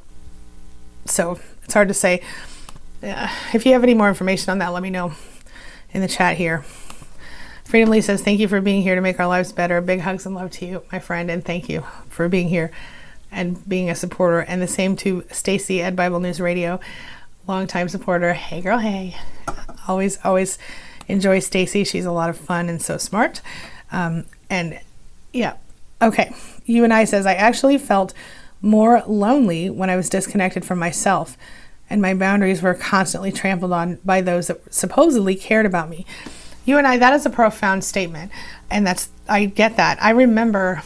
So it's hard to say. Uh, if you have any more information on that, let me know in the chat here. Freedom Lee says, thank you for being here to make our lives better. Big hugs and love to you, my friend. And thank you for being here and being a supporter. And the same to Stacy at Bible News Radio. Longtime supporter. Hey girl, hey. Always, always enjoy Stacy. She's a lot of fun and so smart. Um, and yeah, okay. You and I says, I actually felt more lonely when I was disconnected from myself, and my boundaries were constantly trampled on by those that supposedly cared about me. You and I, that is a profound statement. And that's, I get that. I remember,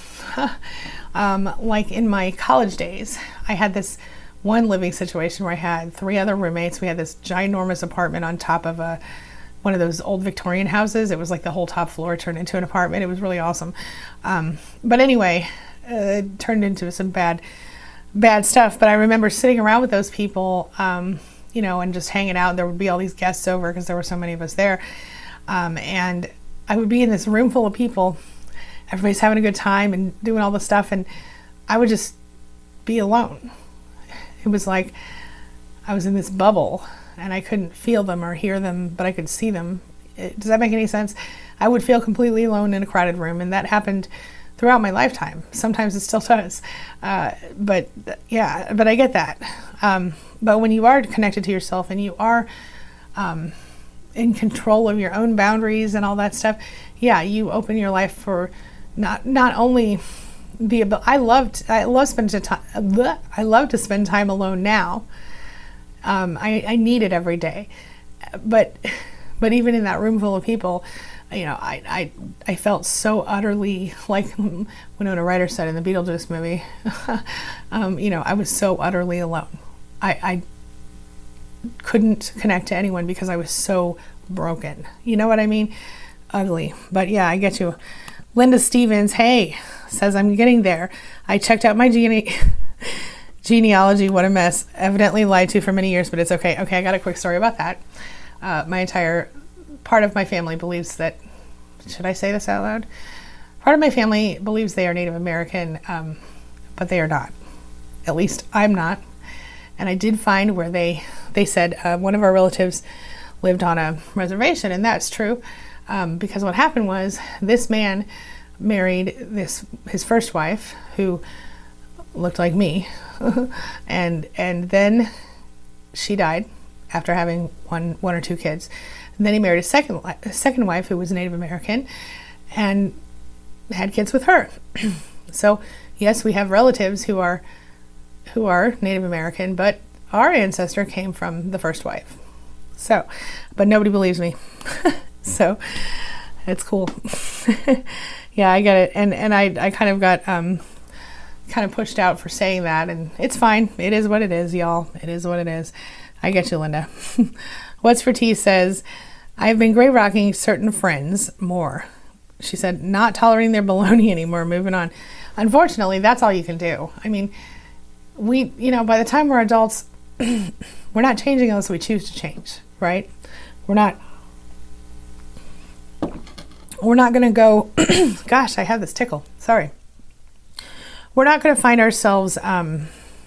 um, like in my college days, I had this one living situation where I had three other roommates. We had this ginormous apartment on top of a one of those old Victorian houses. It was like the whole top floor turned into an apartment. It was really awesome. Um, but anyway, uh, it turned into some bad, bad stuff. But I remember sitting around with those people, um, you know, and just hanging out. There would be all these guests over because there were so many of us there. Um, and I would be in this room full of people. Everybody's having a good time and doing all the stuff. And I would just be alone. It was like I was in this bubble and I couldn't feel them or hear them, but I could see them. It, does that make any sense? I would feel completely alone in a crowded room, and that happened throughout my lifetime. Sometimes it still does. Uh, but yeah, but I get that. Um, but when you are connected to yourself and you are um, in control of your own boundaries and all that stuff, yeah, you open your life for not not only the I loved I love spending time I love to spend time alone now. Um, I, I need it every day, but but even in that room full of people, you know, I I, I felt so utterly, like Winona Ryder said in the Beetlejuice movie. um, you know, I was so utterly alone. I, I couldn't connect to anyone because I was so broken. You know what I mean? Ugly. But yeah, I get you. Linda Stevens, hey, says, I'm getting there. I checked out my gene- genealogy. What a mess. Evidently lied to for many years, but it's okay. Okay, I got a quick story about that. Uh, my entire part of my family believes that, should I say this out loud? Part of my family believes they are Native American, um, but they are not. At least I'm not. And I did find where they, they said uh, one of our relatives lived on a reservation, and that's true. Um, because what happened was this man married this his first wife who looked like me, and and then she died after having one one or two kids. And then he married a second a second wife who was Native American, and had kids with her. So yes, we have relatives who are who are Native American, but our ancestor came from the first wife. So, but nobody believes me. So it's cool. Yeah, I get it. And and I, I kind of got um, kind of pushed out for saying that. And it's fine. It is what it is, y'all. It is what it is. I get you, Linda. What's for Tea says, I've been gray rocking certain friends more. She said, not tolerating their baloney anymore, moving on. Unfortunately, that's all you can do. I mean, we, you know, by the time we're adults, we're not changing unless we choose to change, right? We're not, we're not going to go, gosh, I have this tickle. Sorry. We're not going to find ourselves um,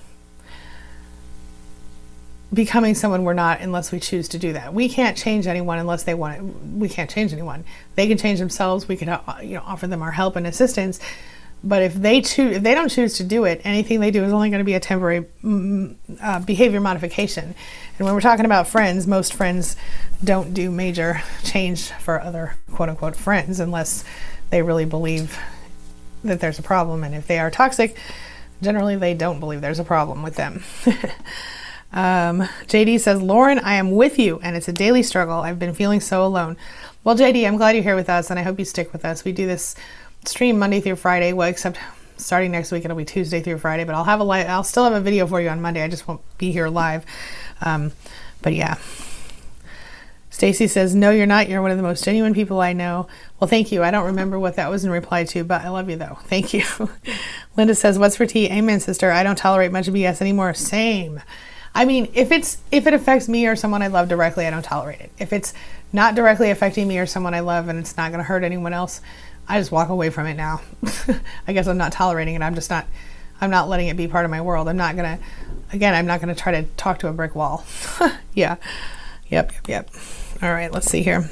becoming someone we're not unless we choose to do that. We can't change anyone unless they want it. We can't change anyone. They can change themselves. We can, uh, you know, offer them our help and assistance. But if they choose, if they don't choose to do it, anything they do is only going to be a temporary mm, uh, behavior modification. And when we're talking about friends, most friends don't do major change for other quote unquote friends unless they really believe that there's a problem. And if they are toxic, generally they don't believe there's a problem with them. um, J D says, Lauren, I am with you, and it's a daily struggle. I've been feeling so alone. Well, J D, I'm glad you're here with us, and I hope you stick with us. We do this stream Monday through Friday. Well, except starting next week, it'll be Tuesday through Friday, but I'll have a live, I'll still have a video for you on Monday. I just won't be here live. Um, but yeah. Stacy says, no, you're not. You're one of the most genuine people I know. Well, thank you. I don't remember what that was in reply to, but I love you though. Thank you. Linda says, what's for tea? Amen, sister. I don't tolerate much B S anymore. Same. I mean, if it's, if it affects me or someone I love directly, I don't tolerate it. If it's not directly affecting me or someone I love and it's not going to hurt anyone else, I just walk away from it now. I guess I'm not tolerating it. I'm just not, I'm not letting it be part of my world. I'm not going to, again, I'm not going to try to talk to a brick wall. Yeah. Yep. Yep. Yep. All right. Let's see here.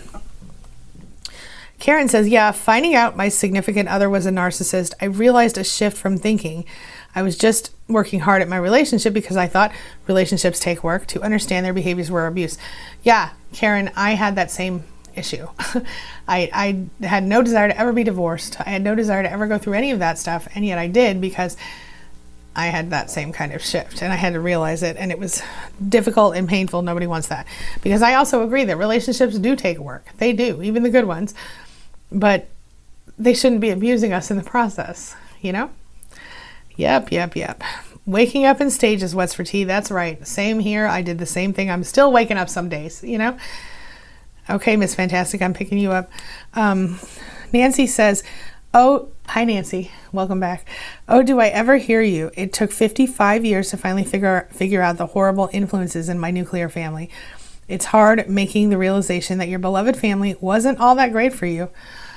Karen says, yeah, finding out my significant other was a narcissist, I realized a shift from thinking I was just working hard at my relationship because I thought relationships take work to understand their behaviors were abuse. Yeah, Karen, I had that same issue. I, I had no desire to ever be divorced. I had no desire to ever go through any of that stuff. And yet I did because I had that same kind of shift and I had to realize it. And it was difficult and painful. Nobody wants that. Because I also agree that relationships do take work. They do, even the good ones. But they shouldn't be abusing us in the process, you know? Yep, yep, yep. Waking up in stages, what's for tea? That's right. Same here. I did the same thing. I'm still waking up some days, you know? Okay, Miss Fantastic, I'm picking you up. Um, Nancy says, oh, hi, Nancy. Welcome back. Oh, do I ever hear you? It took fifty-five years to finally figure, figure out the horrible influences in my nuclear family. It's hard making the realization that your beloved family wasn't all that great for you.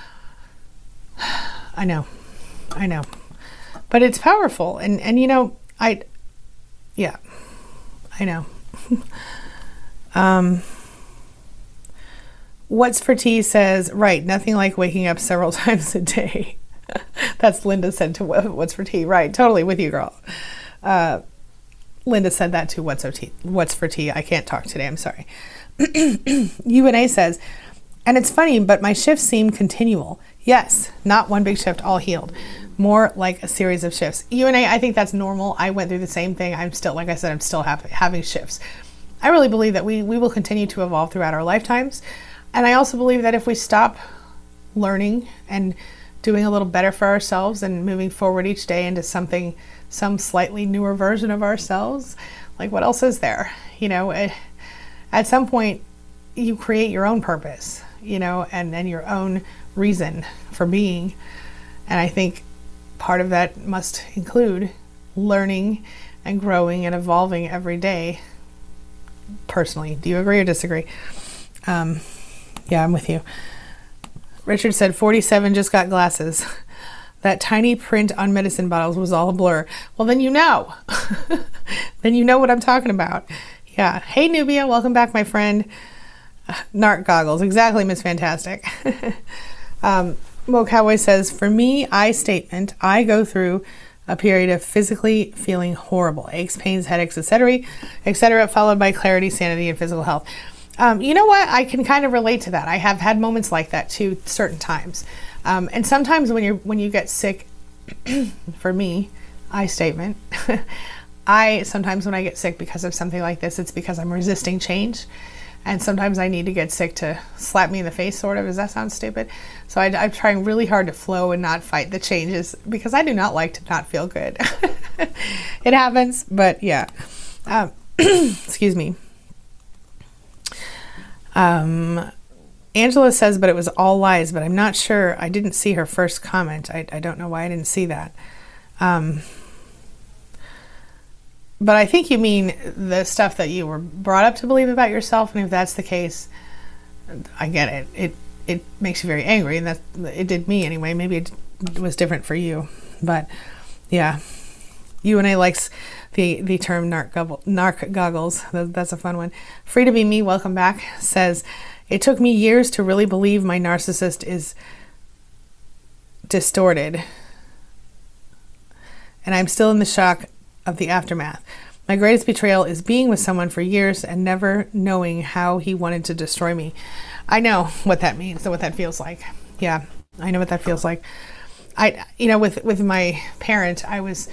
I know. I know. But it's powerful. And, and you know, I, yeah, I know. um... What's for tea says, right, nothing like waking up several times a day. That's Linda said to What's for tea. Right, totally with you, girl. Uh, Linda said that to What's, tea, What's for tea. I can't talk today, I'm sorry. U N A says, and it's funny, but my shifts seem continual. Yes, not one big shift, all healed. More like a series of shifts. U N A, I think that's normal. I went through the same thing. I'm still, like I said, I'm still ha- having shifts. I really believe that we, we will continue to evolve throughout our lifetimes. And I also believe that if we stop learning and doing a little better for ourselves and moving forward each day into something, some slightly newer version of ourselves, like what else is there? You know, it, at some point you create your own purpose, you know, and, and your own reason for being. And I think part of that must include learning and growing and evolving every day. Personally, do you agree or disagree? Um, Yeah, I'm with you. Richard said, forty-seven just got glasses. That tiny print on medicine bottles was all a blur. Well, then you know. Then you know what I'm talking about. Yeah. Hey, Nubia. Welcome back, my friend. Uh, Narc goggles. Exactly, Miss Fantastic. um, Mo Cowboy says, for me, I statement, I go through a period of physically feeling horrible. Aches, pains, headaches, et cetera, et cetera, followed by clarity, sanity, and physical health. Um, you know what? I can kind of relate to that. I have had moments like that too, certain times. Um, and sometimes when you're when you get sick, for me, I statement, I sometimes when I get sick because of something like this, it's because I'm resisting change. And sometimes I need to get sick to slap me in the face, sort of. Does that sound stupid? So I, I'm trying really hard to flow and not fight the changes, because I do not like to not feel good. It happens, but yeah. Um, excuse me. Um, Angela says, but it was all lies, but I'm not sure. I didn't see her first comment. I, I don't know why I didn't see that. Um, but I think you mean the stuff that you were brought up to believe about yourself. And if that's the case, I get it. It, it makes you very angry, and that it did me anyway. Maybe it was different for you, but yeah. U N A likes the, the term narc, gobble, narc goggles. That's a fun one. Free to be me, welcome back, says, it took me years to really believe my narcissist is distorted, and I'm still in the shock of the aftermath. My greatest betrayal is being with someone for years and never knowing how he wanted to destroy me. I know what that means and what that feels like. Yeah, I know what that feels like. I, you know, with, with my parent, I was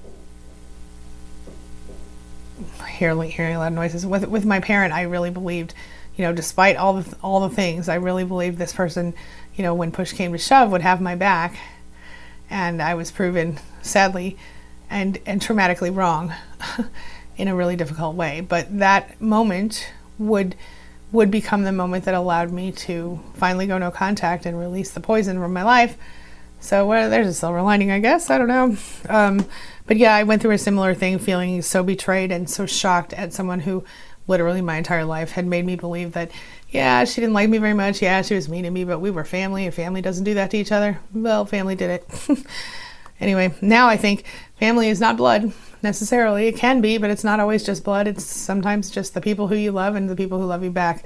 hearing, hearing loud noises. With, with my parent, I really believed, you know, despite all the all the things, I really believed this person, you know, when push came to shove, would have my back. And I was proven, sadly, and, and traumatically wrong in a really difficult way. But that moment would would become the moment that allowed me to finally go no contact and release the poison from my life. So well, there's a silver lining, I guess. I don't know. Um, but yeah, I went through a similar thing, feeling so betrayed and so shocked at someone who literally my entire life had made me believe that, yeah, she didn't like me very much. Yeah, she was mean to me, but we were family, and family doesn't do that to each other. Well, family did it. Anyway, now I think family is not blood necessarily. It can be, but it's not always just blood. It's sometimes just the people who you love and the people who love you back.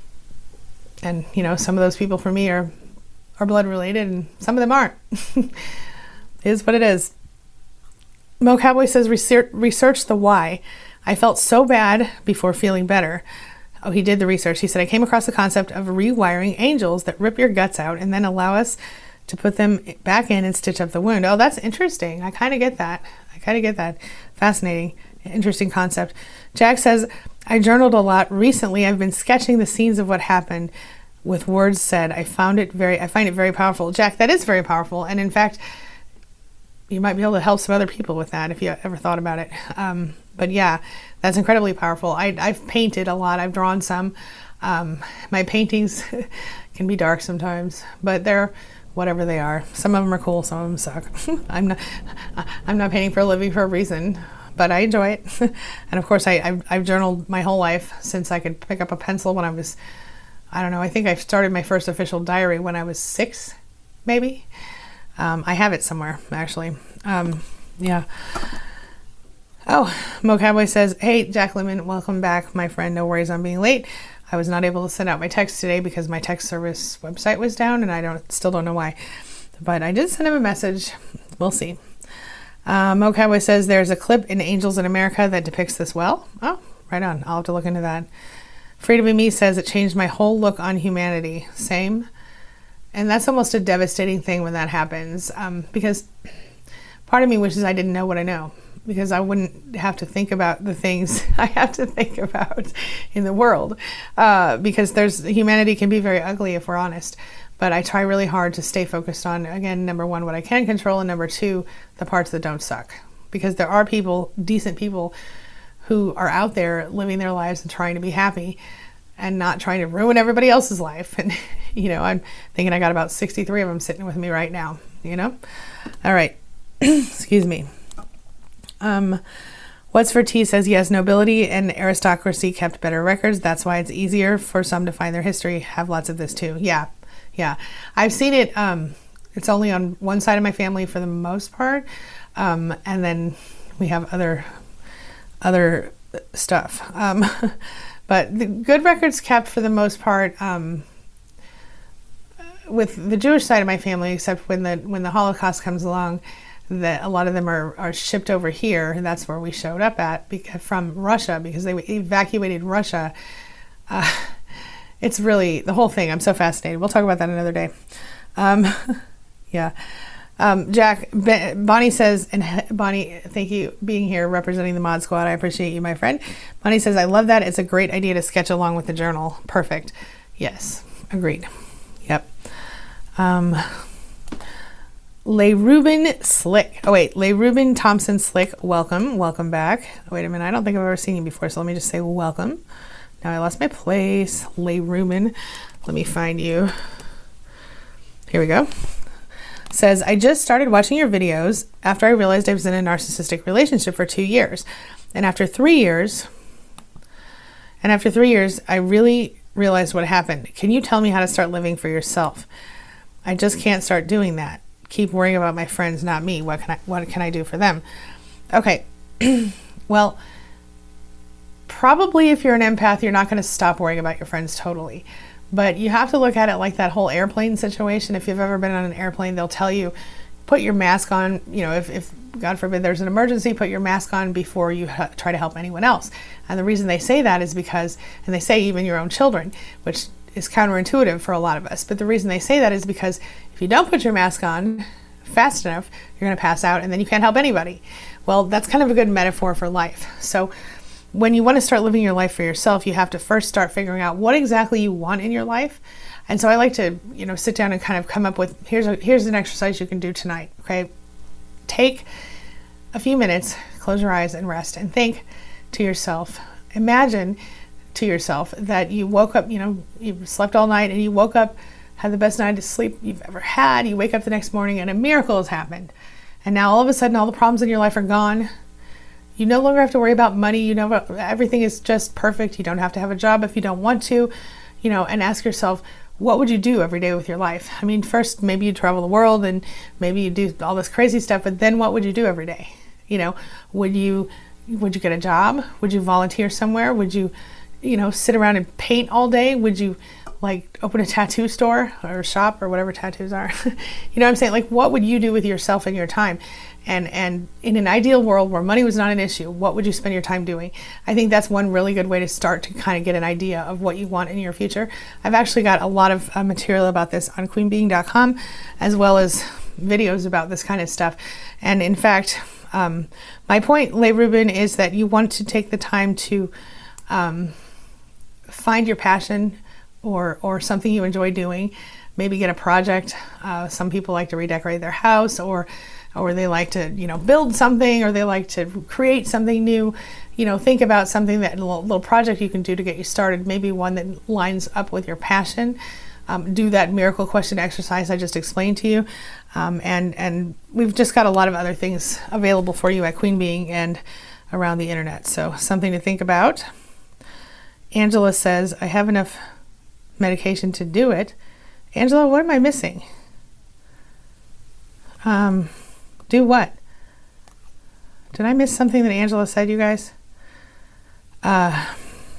And, you know, some of those people for me are, are blood related, and some of them aren't. It is what it is. Mo Cowboy says, research, research the why. I felt so bad before feeling better. Oh, he did the research. He said, I came across the concept of rewiring angels that rip your guts out and then allow us to put them back in and stitch up the wound. Oh, that's interesting. I kind of get that. I kind of get that. Fascinating. Interesting concept. Jack says, I journaled a lot recently. I've been sketching the scenes of what happened with words said. I found it very, I find it very powerful. Jack, that is very powerful. And in fact, you might be able to help some other people with that if you ever thought about it. Um, but yeah, that's incredibly powerful. I, I've painted a lot. I've drawn some. Um, my paintings can be dark sometimes, but they're whatever they are. Some of them are cool. Some of them suck. I'm not, I'm not painting for a living for a reason, but I enjoy it. And of course, I, I've, I've journaled my whole life since I could pick up a pencil when I was, I don't know, I think I started my first official diary when I was six, maybe. Um, I have it somewhere, actually. Um, yeah. Oh, Mo Cowboy says, hey, Jack Lemmon, welcome back, my friend. No worries on being late. I was not able to send out my text today because my text service website was down, and I don't still don't know why. But I did send him a message. We'll see. Uh, Mo Cowboy says, there's a clip in Angels in America that depicts this well. Oh, right on. I'll have to look into that. Free to Be Me says, it changed my whole look on humanity. Same. And that's almost a devastating thing when that happens, um, because part of me wishes I didn't know what I know, because I wouldn't have to think about the things I have to think about in the world, uh, because there's humanity can be very ugly if we're honest. But I try really hard to stay focused on, again, number one, what I can control, and number two, the parts that don't suck. Because there are people, decent people, who are out there living their lives and trying to be happy and not trying to ruin everybody else's life. And, you know, I'm thinking I got about sixty-three of them sitting with me right now, you know? All right. Excuse me. Um, What's for Tea says, yes, nobility and aristocracy kept better records. That's why it's easier for some to find their history. Have lots of this too. Yeah. Yeah. I've seen it. Um, it's only on one side of my family for the most part. Um, and then we have other, other stuff. Um, But the good records kept for the most part, um, with the Jewish side of my family, except when the when the Holocaust comes along, that a lot of them are, are shipped over here, and that's where we showed up at because, from Russia, because they evacuated Russia. Uh, it's really the whole thing. I'm so fascinated. We'll talk about that another day. Um, yeah. Um, Jack, ben, Bonnie says, and Bonnie, thank you being here representing the Mod Squad. I appreciate you, my friend. Bonnie says, I love that. It's a great idea to sketch along with the journal. Perfect. Yes, agreed. Yep. Um, Le Ruben Slick. Oh, wait. Le Ruben Thompson Slick. Welcome. Welcome back. Wait a minute. I don't think I've ever seen you before, so let me just say welcome. Now I lost my place. Le Ruben. Let me find you. Here we go. Says, I just started watching your videos after I realized I was in a narcissistic relationship for two years. And after three years, and after three years, I really realized what happened. Can you tell me how to start living for yourself? I just can't start doing that. Keep worrying about my friends, not me. What can I, what can I do for them? Okay. Well, probably if you're an empath, you're not going to stop worrying about your friends totally. But you have to look at it like that whole airplane situation. If you've ever been on an airplane, they'll tell you, put your mask on. You know, if, if God forbid there's an emergency, put your mask on before you ha- try to help anyone else. And the reason they say that is because, and they say even your own children, which is counterintuitive for a lot of us. But the reason they say that is because if you don't put your mask on fast enough, you're going to pass out and then you can't help anybody. Well, that's kind of a good metaphor for life. So when you want to start living your life for yourself, you have to first start figuring out what exactly you want in your life. And so I like to, you know, sit down and kind of come up with, here's a, here's an exercise you can do tonight. Okay. Take a few minutes, close your eyes and rest and think to yourself, imagine to yourself that you woke up, you know, you slept all night and you woke up, had the best night of sleep you've ever had. You wake up the next morning and a miracle has happened. And now all of a sudden, all the problems in your life are gone. You no longer have to worry about money. You know, everything is just perfect. You don't have to have a job if you don't want to, you know, and ask yourself, what would you do every day with your life? I mean, first, maybe you travel the world and maybe you do all this crazy stuff, but then what would you do every day? You know, would you, would you get a job? Would you volunteer somewhere? Would you, you know, sit around and paint all day? Would you like open a tattoo store or shop or whatever tattoos are? You know what I'm saying? Like, what would you do with yourself and your time? And and in an ideal world where money was not an issue, what would you spend your time doing? I think that's one really good way to start to kind of get an idea of what you want in your future. I've actually got a lot of uh, material about this on queen being dot com, as well as videos about this kind of stuff. And in fact, um, my point, Le Ruben, is that you want to take the time to um, find your passion or or something you enjoy doing. Maybe get a project. Uh, some people like to redecorate their house, or or they like to, you know, build something, or they like to create something new. You know, think about something, that little, little project you can do to get you started. Maybe one that lines up with your passion. Um, do that miracle question exercise I just explained to you. Um, and, and we've just got a lot of other things available for you at Queen Being and around the internet. So something to think about. Angela says, I have enough medication to do it. Angela, what am I missing? Um, do what? Did I miss something that Angela said, you guys? Uh,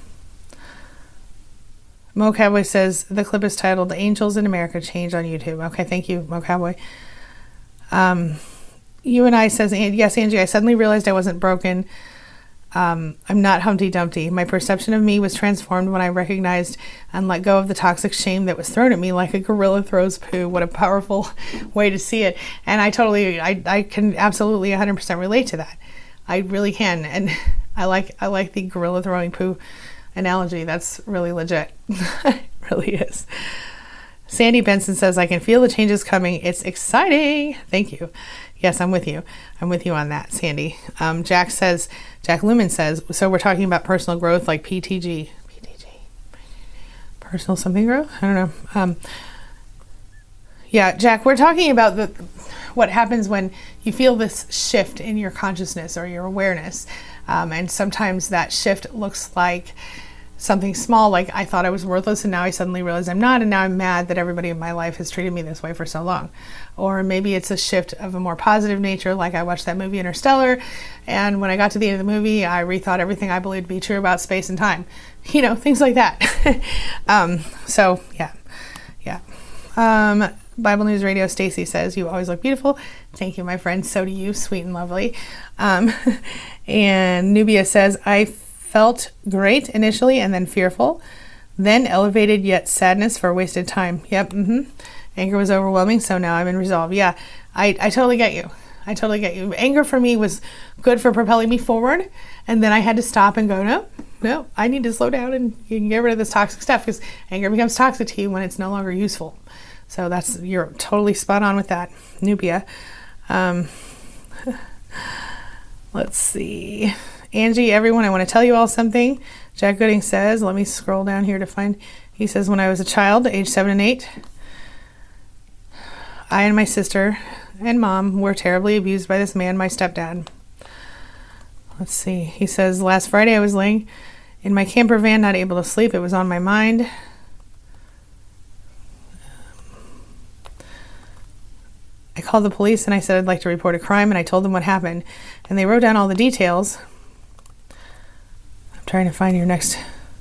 Mo Cowboy says, the clip is titled Angels in America Change on YouTube. Okay, thank you, Mo Cowboy. Um, you and I says, yes, Angie, I suddenly realized I wasn't broken. Um, I'm not Humpty Dumpty. My perception of me was transformed when I recognized and let go of the toxic shame that was thrown at me like a gorilla throws poo. What a powerful way to see it. And I totally, I, I can absolutely one hundred percent relate to that. I really can. And I like, I like the gorilla throwing poo analogy. That's really legit. It really is. Sandy Benson says, I can feel the changes coming. It's exciting. Thank you. Yes, I'm with you. I'm with you on that, Sandy. Um, Jack says, Jack Lumen says, so we're talking about personal growth like P T G. P T G. Personal something growth? I don't know. Um, yeah, Jack, we're talking about the what happens when you feel this shift in your consciousness or your awareness. Um, and sometimes that shift looks like something small, like I thought I was worthless and now I suddenly realize I'm not, and now I'm mad that everybody in my life has treated me this way for so long. Or maybe it's a shift of a more positive nature, like I watched that movie Interstellar, and when I got to the end of the movie, I rethought everything I believed to be true about space and time. You know, things like that. um, so, yeah. Yeah. Um, Bible News Radio, Stacy says, you always look beautiful. Thank you, my friend. So do you, sweet and lovely. Um, and Nubia says, I felt great initially and then fearful, then elevated yet sadness for wasted time. Yep. Mm-hmm. Anger was overwhelming, so now I'm in resolve. Yeah, I, I totally get you. I totally get you. Anger for me was good for propelling me forward. And then I had to stop and go, no, no, I need to slow down and you can get rid of this toxic stuff, because anger becomes toxic to you when it's no longer useful. So that's, you're totally spot on with that, Nubia. Um, let's see. Angie, everyone, I want to tell you all something. Jack Gooding says, let me scroll down here to find, he says, when I was a child, age seven and eight, I and my sister and mom were terribly abused by this man, my stepdad. Let's see. He says, last Friday I was laying in my camper van, not able to sleep. It was on my mind. I called the police and I said I'd like to report a crime, and I told them what happened. And they wrote down all the details. I'm trying to find your next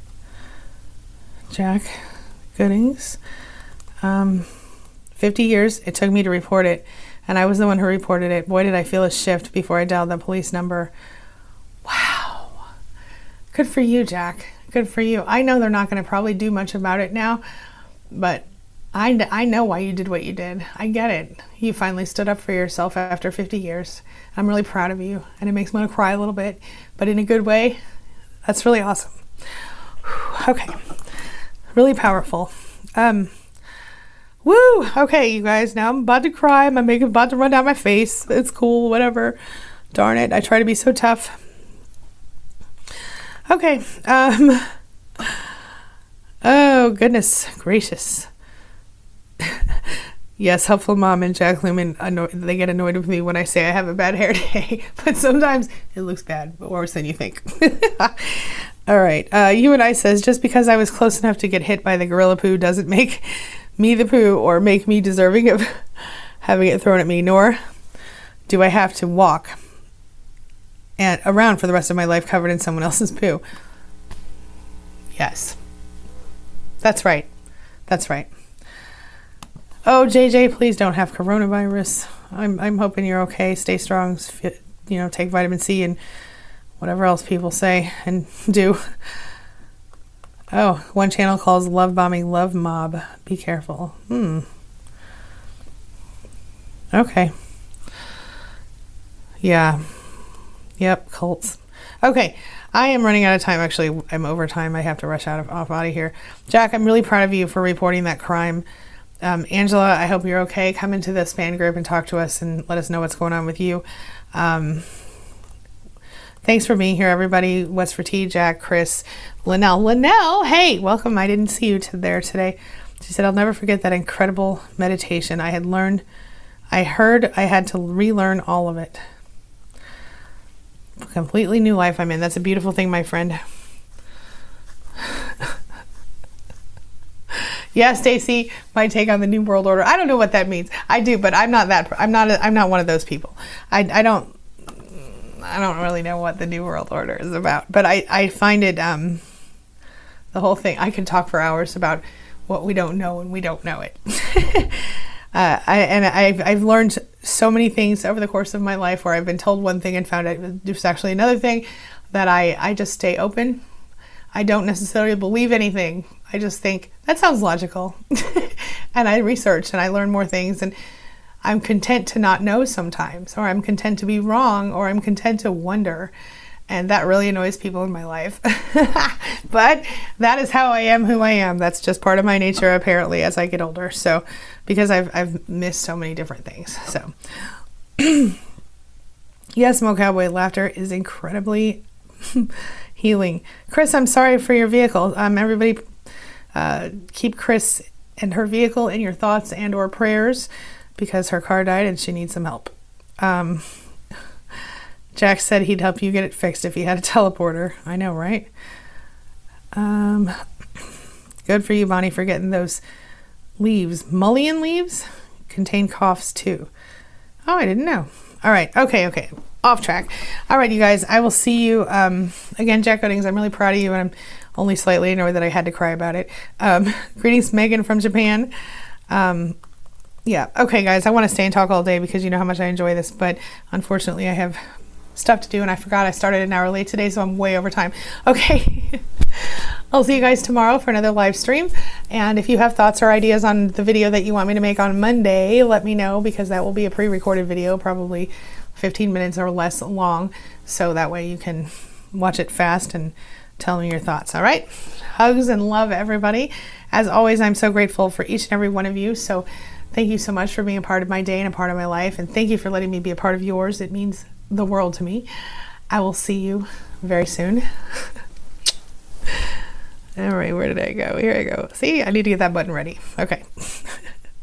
Jack Goodings. Um, fifty years it took me to report it, and I was the one who reported it. Boy, did I feel a shift before I dialed the police number. Wow. Good for you, Jack. Good for you. I know they're not going to probably do much about it now, but I, I know why you did what you did. I get it. You finally stood up for yourself after fifty years. I'm really proud of you, and it makes me want to cry a little bit, but in a good way. That's really awesome. Okay. Really powerful. Um, woo! Okay, you guys, now I'm about to cry. I'm making, about to run down my face. It's cool, whatever. Darn it. I try to be so tough. Okay. Um, oh, goodness gracious. Yes, Helpful Mom and Jack Lumen, anno- they get annoyed with me when I say I have a bad hair day, but sometimes it looks bad, but worse than you think. All right. Uh, you and I says, just because I was close enough to get hit by the gorilla poo doesn't make me the poo or make me deserving of having it thrown at me, nor do I have to walk and around for the rest of my life covered in someone else's poo. Yes. That's right. That's right. Oh, J J, please don't have coronavirus. I'm I'm hoping you're okay. Stay strong. Fit, you know, take vitamin C and whatever else people say and do. Oh, one channel calls love bombing love mob. Be careful. Hmm. Okay. Yeah. Yep, cults. Okay. I am running out of time. Actually, I'm over time. I have to rush out of off out of here. Jack, I'm really proud of you for reporting that crime. Um, Angela, I hope you're okay. Come into the SPAN group and talk to us and let us know what's going on with you. Um, thanks for being here, everybody. What's for tea? Jack, Chris, Linnell. Linnell, hey, welcome. I didn't see you to there today. She said, I'll never forget that incredible meditation. I had learned, I heard I had to relearn all of it. A completely new life I'm in. That's a beautiful thing, my friend. Yeah, Stacy, my take on the New World Order. I don't know what that means. I do, but I'm not that. I'm not. A, I'm not one of those people. I. I don't. I don't really know what the New World Order is about. But I. I find it. Um. The whole thing. I could talk for hours about what we don't know and we don't know it. uh, I and I've I've learned so many things over the course of my life where I've been told one thing and found out there's actually another thing. That I. I just stay open. I don't necessarily believe anything. I just think, that sounds logical. And I research and I learn more things, and I'm content to not know sometimes, or I'm content to be wrong, or I'm content to wonder. And that really annoys people in my life. But that is how I am who I am. That's just part of my nature, apparently, as I get older. So, because I've, I've missed so many different things. So, yes, Mo Cowboy, laughter is incredibly healing. Chris, I'm sorry for your vehicle. Um, everybody, uh, keep Chris and her vehicle in your thoughts and or prayers, because her car died and she needs some help. Um, Jack said he'd help you get it fixed if he had a teleporter. I know, right? Um, good for you, Bonnie, for getting those leaves. Mullein leaves contain coughs too. Oh, I didn't know. All right. Okay. Okay. Off track. All right, you guys, I will see you um, again. Jack Goodings, I'm really proud of you, and I'm only slightly annoyed that I had to cry about it. Um, greetings, Megan from Japan. Um, yeah. Okay, guys, I want to stay and talk all day because you know how much I enjoy this, but unfortunately I have stuff to do, and I forgot I started an hour late today, so I'm way over time. Okay. I'll see you guys tomorrow for another live stream. And if you have thoughts or ideas on the video that you want me to make on Monday, let me know, because that will be a pre-recorded video, probably fifteen minutes or less long. So that way you can watch it fast and tell me your thoughts. All right. Hugs and love, everybody. As always, I'm so grateful for each and every one of you. So thank you so much for being a part of my day and a part of my life. And thank you for letting me be a part of yours. It means the world to me. I will see you very soon. All right, where did I go? Here I go. See, I need to get that button ready. Okay.